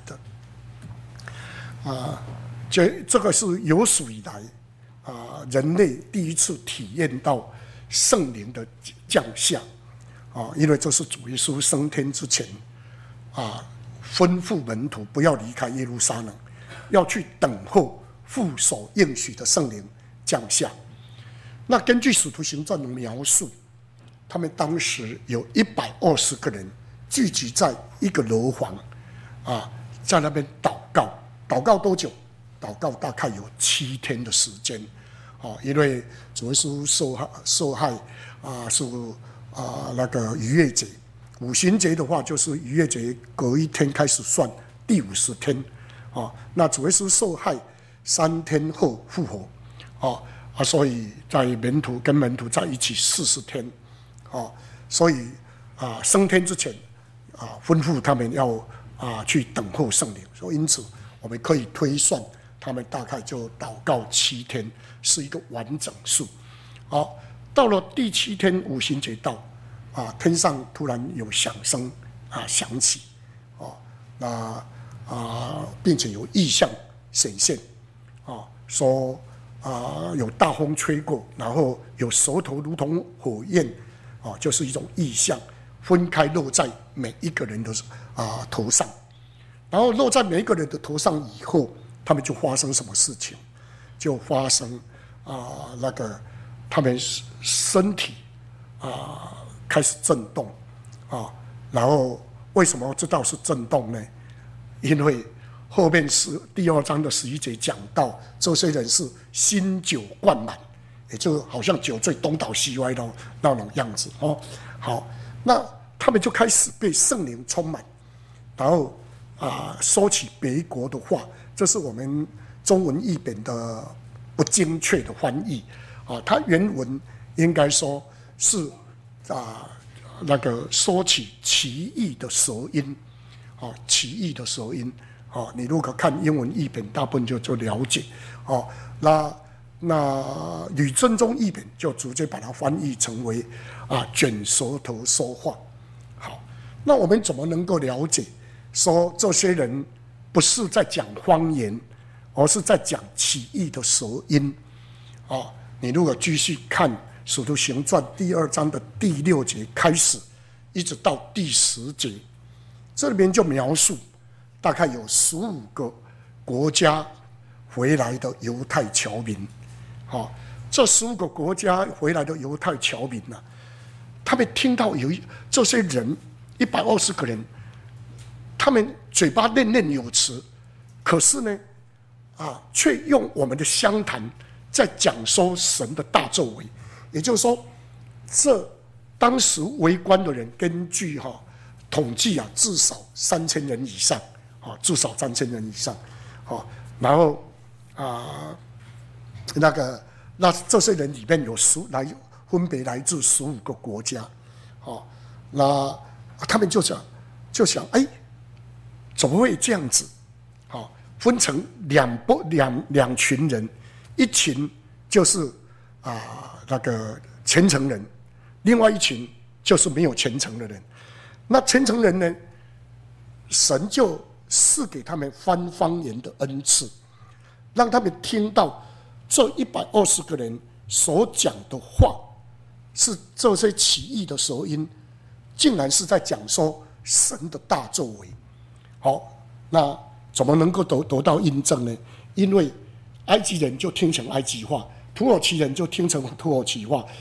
的这个是有史以来人类第一次体验到圣灵的降下因为这是主耶稣升天之前吩咐门徒不要离开耶路撒冷，要去等候父所应许的圣灵降下。那根据使徒行传的描述，他们当时有120个人聚集在一个楼房在那边祷告。祷告多久？祷告大概有7天的时间因为主耶稣受害是那个逾越节，五旬节的话就是逾越节隔一天开始算第50天那主耶稣受害3天后复活所以在跟门徒在一起40天所以升天之前吩咐他们要去等候圣灵，所以因此我们可以推算他们大概就祷告7天，是一个完整数。到了第7天五旬节到天上突然有响声响起并且有异象显现说有大风吹过，然后有舌头如同火焰就是一种异象，分开落在每一个人的头上，然后落在每一个人的头上以后，他们就发生什么事情？就发生那个他们身体开始震动然后为什么知道是震动呢？因为后面是第2章的11节讲到，这些人是新酒灌满，也就好像酒醉东倒西歪的那种样子好，那他们就开始被圣灵充满，然后说起别国的话，这是我们中文译本的不精确的翻译它原文应该说是那个说起奇异的舌音奇异的舌音你如果看英文译本，大部分就了解那吕正中译本就直接把它翻译成为卷舌头说话。好，那我们怎么能够了解说这些人不是在讲方言，而是在讲奇异的舌音你如果继续看使徒行传第2章的第6节开始，一直到第10节，这里面就描述大概有15个国家回来的犹太侨民这15个国家回来的犹太侨民他们听到这些人120个人，他们嘴巴念念有词，可是呢却用我们的乡谈在讲说神的大作为。也就是说，这当时围观的人根据统计啊，至少3000人以上，至少3000人以上，然后那这些人里面分别来自15个国家，那他们就想，哎，怎么会这样子？分成两群人，一群就是那个虔诚人，另外一群就是没有虔诚的人。那虔诚人呢，神就赐给他们翻方言的恩赐，让他们听到这120个人所讲的话，是这些奇异的舌音，竟然是在讲说神的大作为。好，那怎么能够得到印证呢？因为埃及人就听成埃及话，土耳其人就听成土耳其话，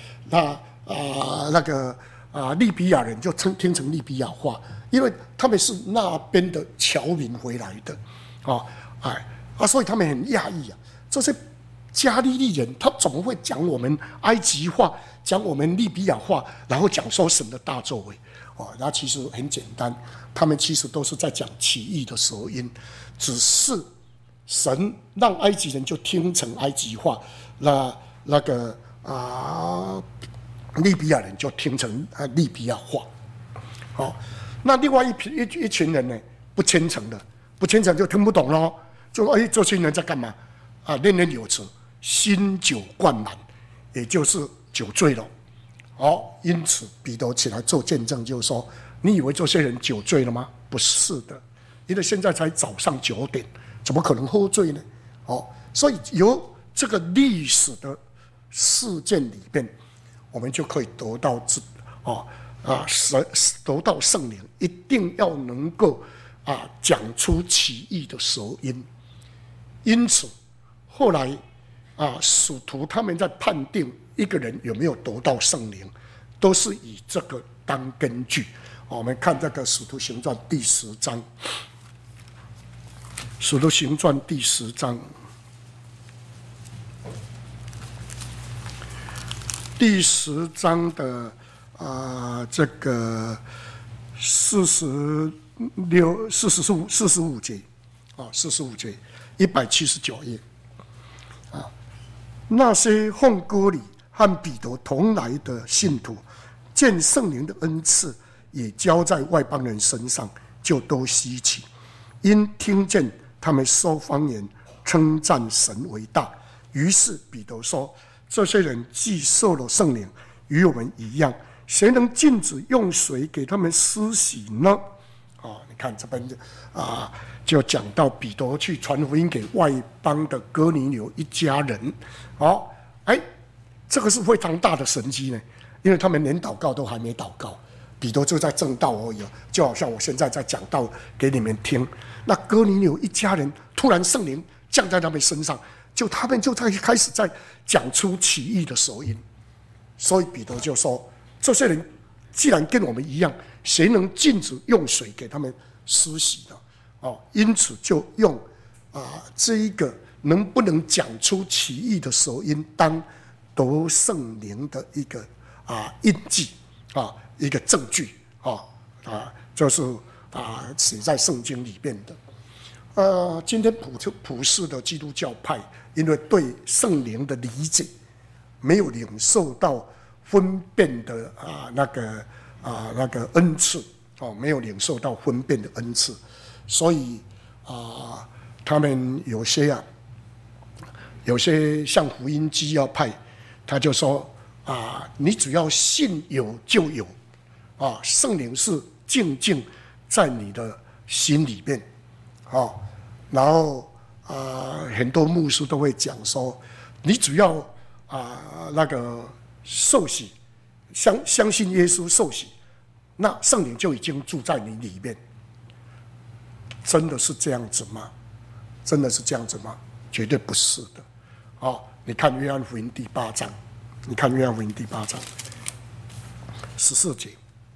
利比亚人就听成利比亚话，因为他们是那边的侨民回来的，所以他们很讶异啊，这些加利利人他怎么会讲我们埃及话，讲我们利比亚话，然后讲说神的大作为？那其实很简单，他们其实都是在讲奇异的舌音，只是神让埃及人就听成埃及话，利比亚人就听成利比亚话。那另外一群人呢，不虔诚就听不懂咯，就说这群人在干嘛？念念有词，新酒灌满，也就是酒醉了。因此彼得起来做见证，就是说，你以为这些人酒醉了吗？不是的，因为现在才早上9点，怎么可能喝醉呢？所以由这个历史的事件里面，我们就可以得到得到圣灵一定要能够讲出奇异的舌音。因此后来使徒他们在判定一个人有没有得到圣灵，都是以这个当根据。我们看这个《使徒行传》第10章，《使徒行传》第10章，第10章的这个45节，45节，179页。那些奉割礼和彼得同来的信徒，见圣灵的恩赐也交在外邦人身上，就都稀奇，因听见他们说方言，称赞神为大。于是彼得说：这些人既受了圣灵，与我们一样，谁能禁止用水给他们施洗呢？你看这边就讲到彼得去传福音给外邦的哥尼流一家人。这个是非常大的神迹呢，因为他们连祷告都还没祷告，彼得就在证道而已，就好像我现在在讲道给你们听。那哥尼流一家人突然圣灵降在他们身上，他们就开始在讲出奇异的舌音。所以彼得就说：这些人既然跟我们一样，谁能禁止用水给他们施洗呢？因此就用这一个能不能讲出奇异的舌音当得圣灵的一个印记一个证据就是写在圣经里面的。今天普世的基督教派，因为对圣灵的理解没有领受到分辨的那个恩赐，没有领受到分辨的恩赐，所以他们有些像福音基要派，他就说你只要信有就有圣灵是静静在你的心里面然后很多牧师都会讲说，你只要受洗，相信耶稣受洗，那圣灵就已经住在你里面。真的是这样子吗？真的是这样子吗？绝对不是的。你看约翰福音第8章，你看约翰福音第8章14节，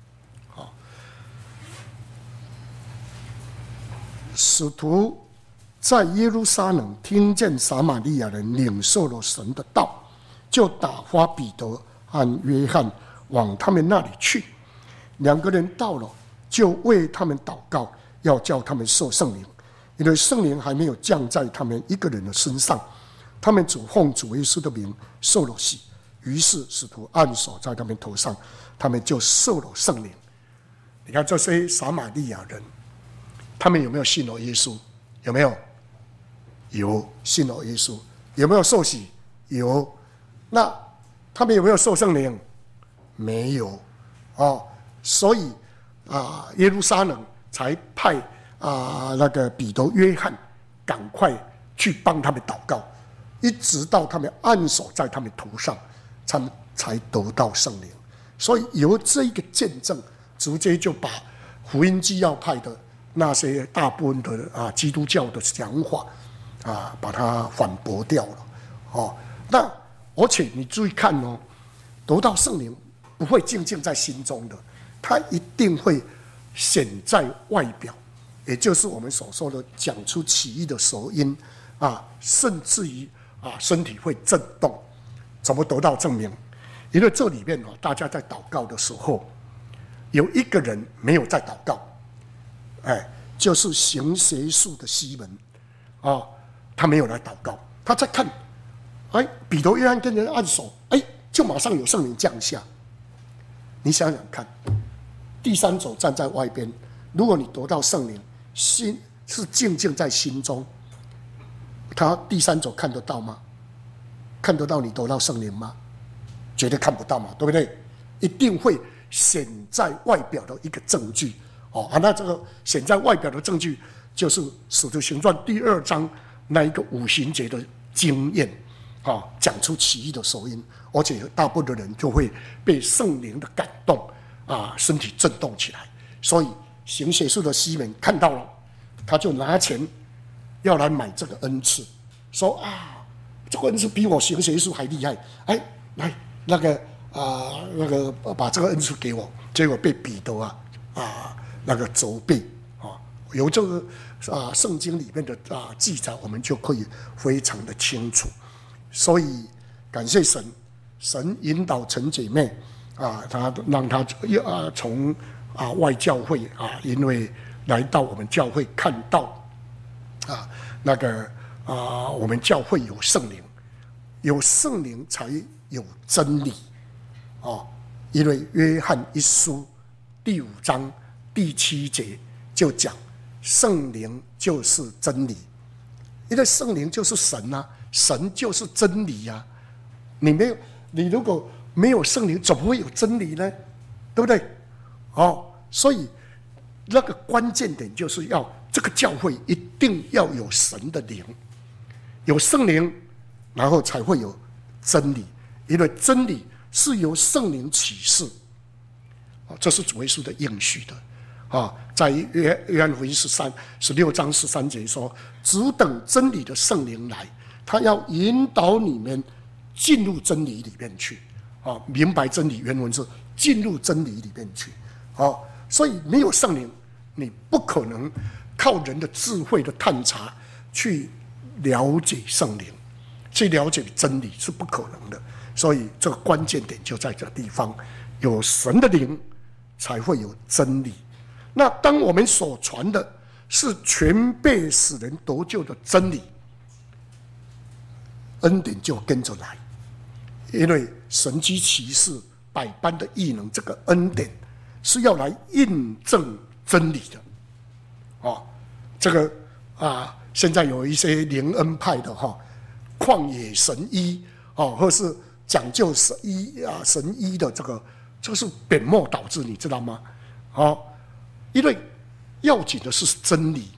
使徒在耶路撒冷听见撒玛利亚人领受了神的道，就打发彼得和约翰往他们那里去。2个人到了，就为他们祷告，要叫他们受圣灵，因为圣灵还没有降在他们一个人的身上。他们主奉主耶稣的名受了洗，于是使徒按手在他们头上，他们就受了圣灵。你看这些撒玛利亚人，他们有没有信了耶稣？有没有？有，信了耶稣。有没有受洗？有。那他们有没有受圣灵？没有。所以耶路撒冷才派那个彼得、约翰赶快去帮他们祷告，一直到他们按手在他们头上，他们才得到圣灵。所以由这一个见证，直接就把福音基要派的那些大部分的基督教的想法把它反驳掉了。那而且你注意看得到圣灵不会静静在心中的，它一定会显在外表，也就是我们所说的讲出奇异的舌音甚至于身体会震动。怎么得到证明？因为这里面大家在祷告的时候，有一个人没有在祷告，就是行邪术的西门他没有来祷告，他在看，彼得、约翰跟人按手，就马上有圣灵降下。你想想看，第三者站在外边，如果你得到圣灵，心是静静在心中，他第三者看得到吗？看得到你得到圣灵吗？绝对看不到嘛，对不对？一定会显在外表的一个证据那这个显在外表的证据，就是《使徒行传》第2章那一个五旬节的经验讲出奇异的手音，而且大部分的人就会被圣灵的感动身体震动起来。所以行邪术的西门看到了，他就拿钱要来买这个恩赐，说这个恩赐比我行邪术还厉害，来那个把这个恩赐给我。结果被彼得那个责备由这个圣经里面的记载，我们就可以非常的清楚。所以感谢神，神引导陈姐妹他让他从外教会因为来到我们教会看到那个我们教会有圣灵，有圣灵才有真理因为约翰一书第5章第7节就讲圣灵就是真理，因为圣灵就是神神就是真理你如果没有圣灵，怎么会有真理呢？对不对？所以那个关键点就是要这个教会一定要有神的灵，有圣灵，然后才会有真理，因为真理是由圣灵启示这是主耶稣的应许的在约翰福音16章13节说，只等真理的圣灵来，他要引导你们进入真理里面去明白真理，原文是进入真理里面去所以没有圣灵，你不可能靠人的智慧的探查去了解圣灵，去了解真理是不可能的。所以这个关键点就在这个地方，有神的灵才会有真理。那当我们所传的是全备使人得救的真理，恩典就跟着来，因为神迹奇事百般的异能，这个恩典是要来印证真理的这个现在有一些灵恩派的旷野神医或是讲究神医的这是本末倒置，你知道吗？因为要紧的是真理，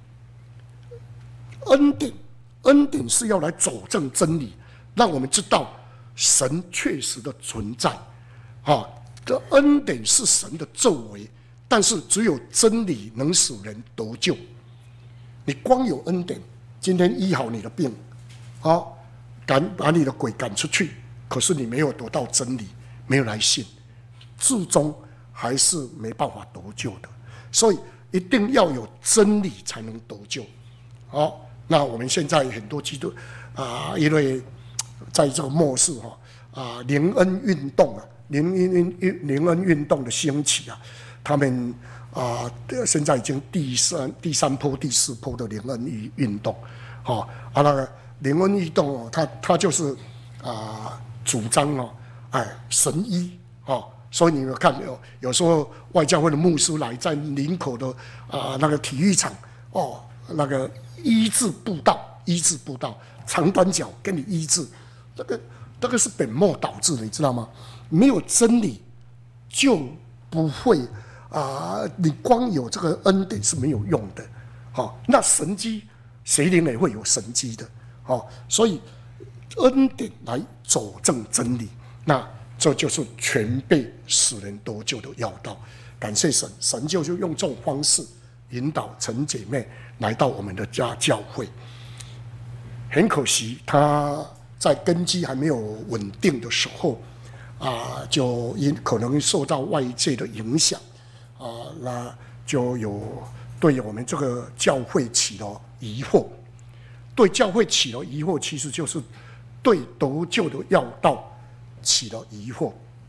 恩典是要来佐证真理，让我们知道神确实的存在这恩典是神的作为，但是只有真理能使人得救。你光有恩典，今天医好你的病把你的鬼赶出去，可是你没有得到真理，没有来信，最终还是没办法得救的。所以一定要有真理才能得救那我们现在很多基督因为在这个末世灵恩运动灵恩运动的兴起啊，他们现在已经第三波、第四波的灵恩运动，那个灵恩运动哦，它就是主张哦，神医哦，所以你们看有时候外教会的牧师来在林口的那个体育场哦，那个医治布道，长短脚跟你医治，这个是本末倒置的，你知道吗？没有真理就不会你光有这个恩典是没有用的，那神迹谁灵也会有神迹的，所以恩典来佐证真理，那这就是全被使人得救的要道。感谢神，神就用这种方式引导陈姐妹来到我们的教会。很可惜，他在根基还没有稳定的时候，就可能受到外界的影响，那就有对我们这个教会起了疑惑。对教会起了疑惑，其实就是对得救的要道起了疑惑。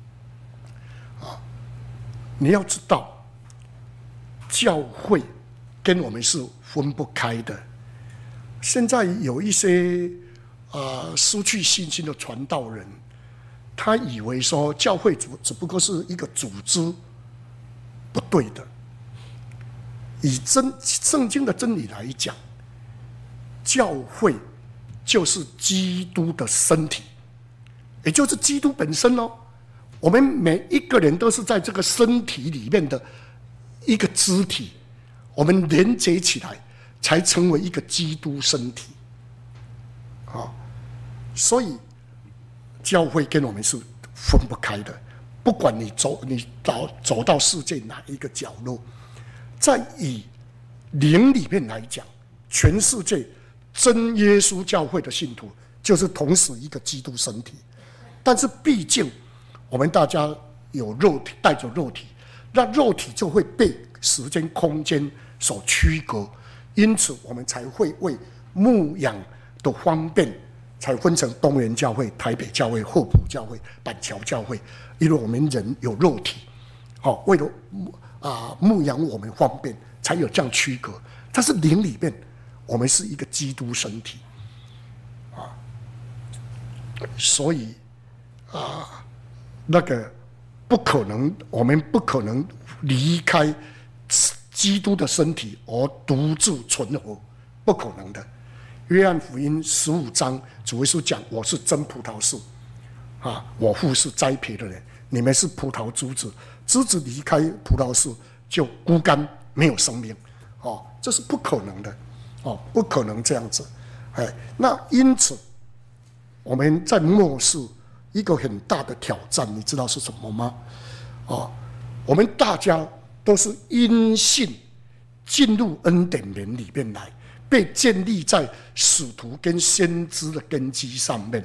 你要知道，教会跟我们是分不开的。现在有一些失去信心的传道人，他以为说教会只不过是一个组织，不对的。以圣经的真理来讲，教会就是基督的身体，也就是基督本身哦。我们每一个人都是在这个身体里面的一个肢体，我们连接起来才成为一个基督身体。所以教会跟我们是分不开的。不管你走到世界哪一个角落，在以灵里面来讲，全世界真耶稣教会的信徒就是同时一个基督身体。但是毕竟我们大家有肉体，带着肉体，那肉体就会被时间空间所区隔，因此我们才会为牧养的方便才分成东园教会、台北教会、后埔教会、板桥教会。因为我们人有肉体，为了牧养我们方便，才有这样区隔。但是灵里面，我们是一个基督身体，所以那个不可能，我们不可能离开基督的身体而独自存活，不可能的。约翰福音15章，主耶稣讲：“我是真葡萄树，我父是栽培的人，你们是葡萄枝子，枝子离开葡萄树就枯干，没有生命。”这是不可能的，不可能这样子。那因此我们在末世一个很大的挑战，你知道是什么吗？我们大家都是因信进入恩典园里面来，被建立在使徒跟先知的根基上面。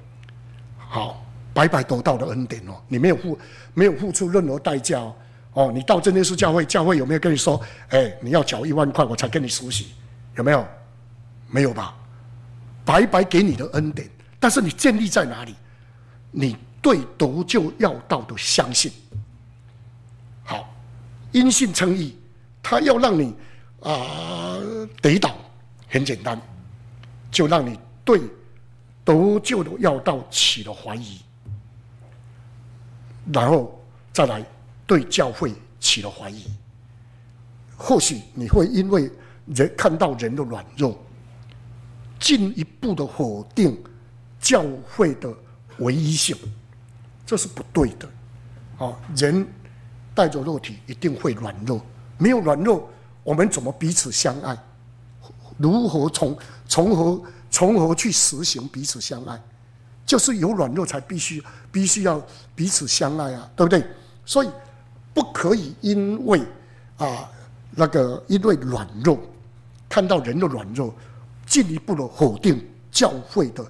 白白得到的恩典哦，你没有付出任何代价哦。你到真耶稣教会，教会有没有跟你说，你要缴1万块我才跟你施洗？有没有？没有吧？白白给你的恩典，但是你建立在哪里？你对得救要道的相信。好，因信称义，他要让你得到，很简单，就让你对得救的要道起了怀疑，然后再来对教会起了怀疑。或许你会因为看到人的软弱，进一步的否定教会的唯一性，这是不对的。人带着肉体一定会软弱，没有软弱，我们怎么彼此相爱？如何从何去实行彼此相爱？就是有软弱才必须要彼此相爱啊，对不对？所以不可以因为因为软弱，看到人的软弱，进一步的否定教会的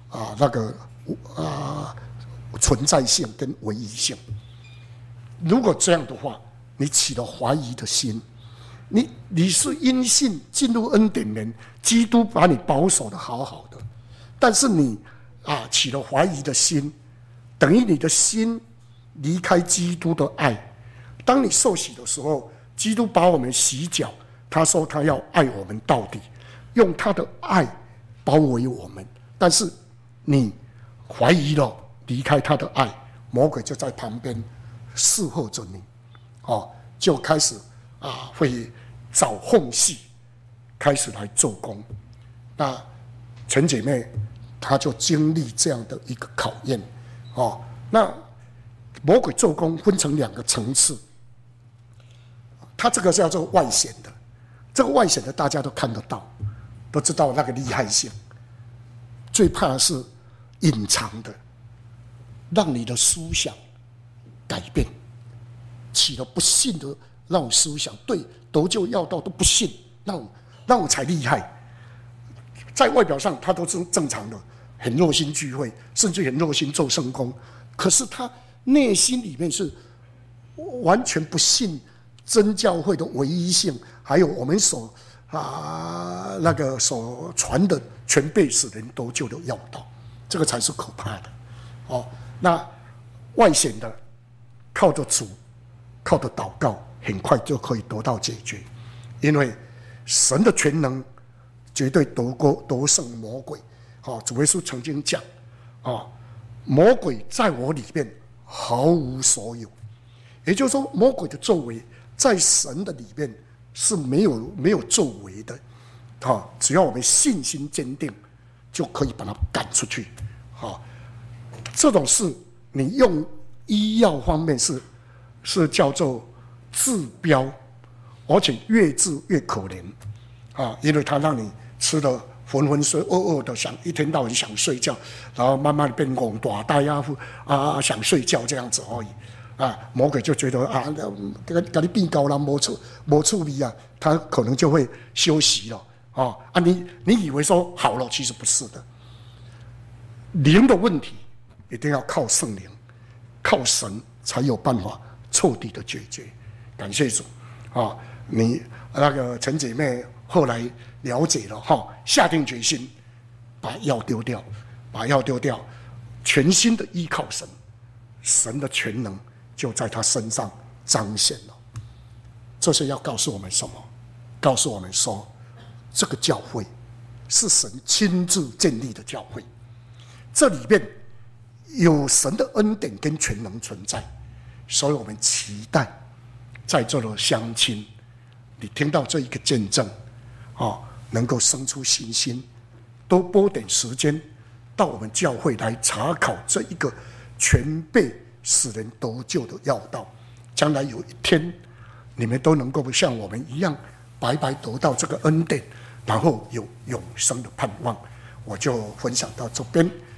存在性跟唯一性。如果这样的话，你起了怀疑的心，你是因信进入恩典园，基督把你保守的好好的，但是你起了怀疑的心，等于你的心离开基督的爱。当你受洗的时候，基督把我们洗脚，他说他要爱我们到底，用他的爱包围我们。但是你怀疑了，离开他的爱，魔鬼就在旁边侍候着你，就开始会找缝隙，开始来做工。那陈姐妹她就经历这样的一个考验，那魔鬼做工分成2个层次，他这个叫做外显的，这个外显的大家都看得到，都知道那个厉害性。最怕的是隐藏的，让你的思想改变，起了不信的那种思想，对得救要道都不信，那种才厉害。在外表上他都是正常的，很热心聚会，甚至很热心做圣工，可是他内心里面是完全不信真教会的唯一性，还有我们所传的全备使人得救的要道，这个才是可怕的。那外显的靠着主，靠着祷告，很快就可以得到解决，因为神的全能绝对得胜魔鬼。主耶稣曾经讲，魔鬼在我里面毫无所有，也就是说，魔鬼的作为在神的里面是没有作为的。只要我们信心坚定，就可以把它赶出去。这种事你用医药方面是叫做治标，而且越治越可怜因为它让你吃了浑浑噩噩的，想一天到晚想睡觉，然后慢慢的变懵大呆想睡觉这样子而已。魔鬼就觉得给你变高了，没处理他可能就会休息了。你以为说好了，其实不是的。灵的问题一定要靠圣灵，靠神才有办法彻底的解决。感谢主你那个陈姐妹后来了解了下定决心把药丢掉，全心的依靠神，神的全能就在他身上彰显了。这是要告诉我们什么？告诉我们说，这个教会是神亲自建立的教会，这里面有神的恩典跟全能存在，所以我们期待在座的乡亲，你听到这一个见证能够生出信心，多拨点时间到我们教会来查考这一个全备使人得救的要道。将来有一天，你们都能够像我们一样白白得到这个恩典，然后有永生的盼望。我就分享到这边。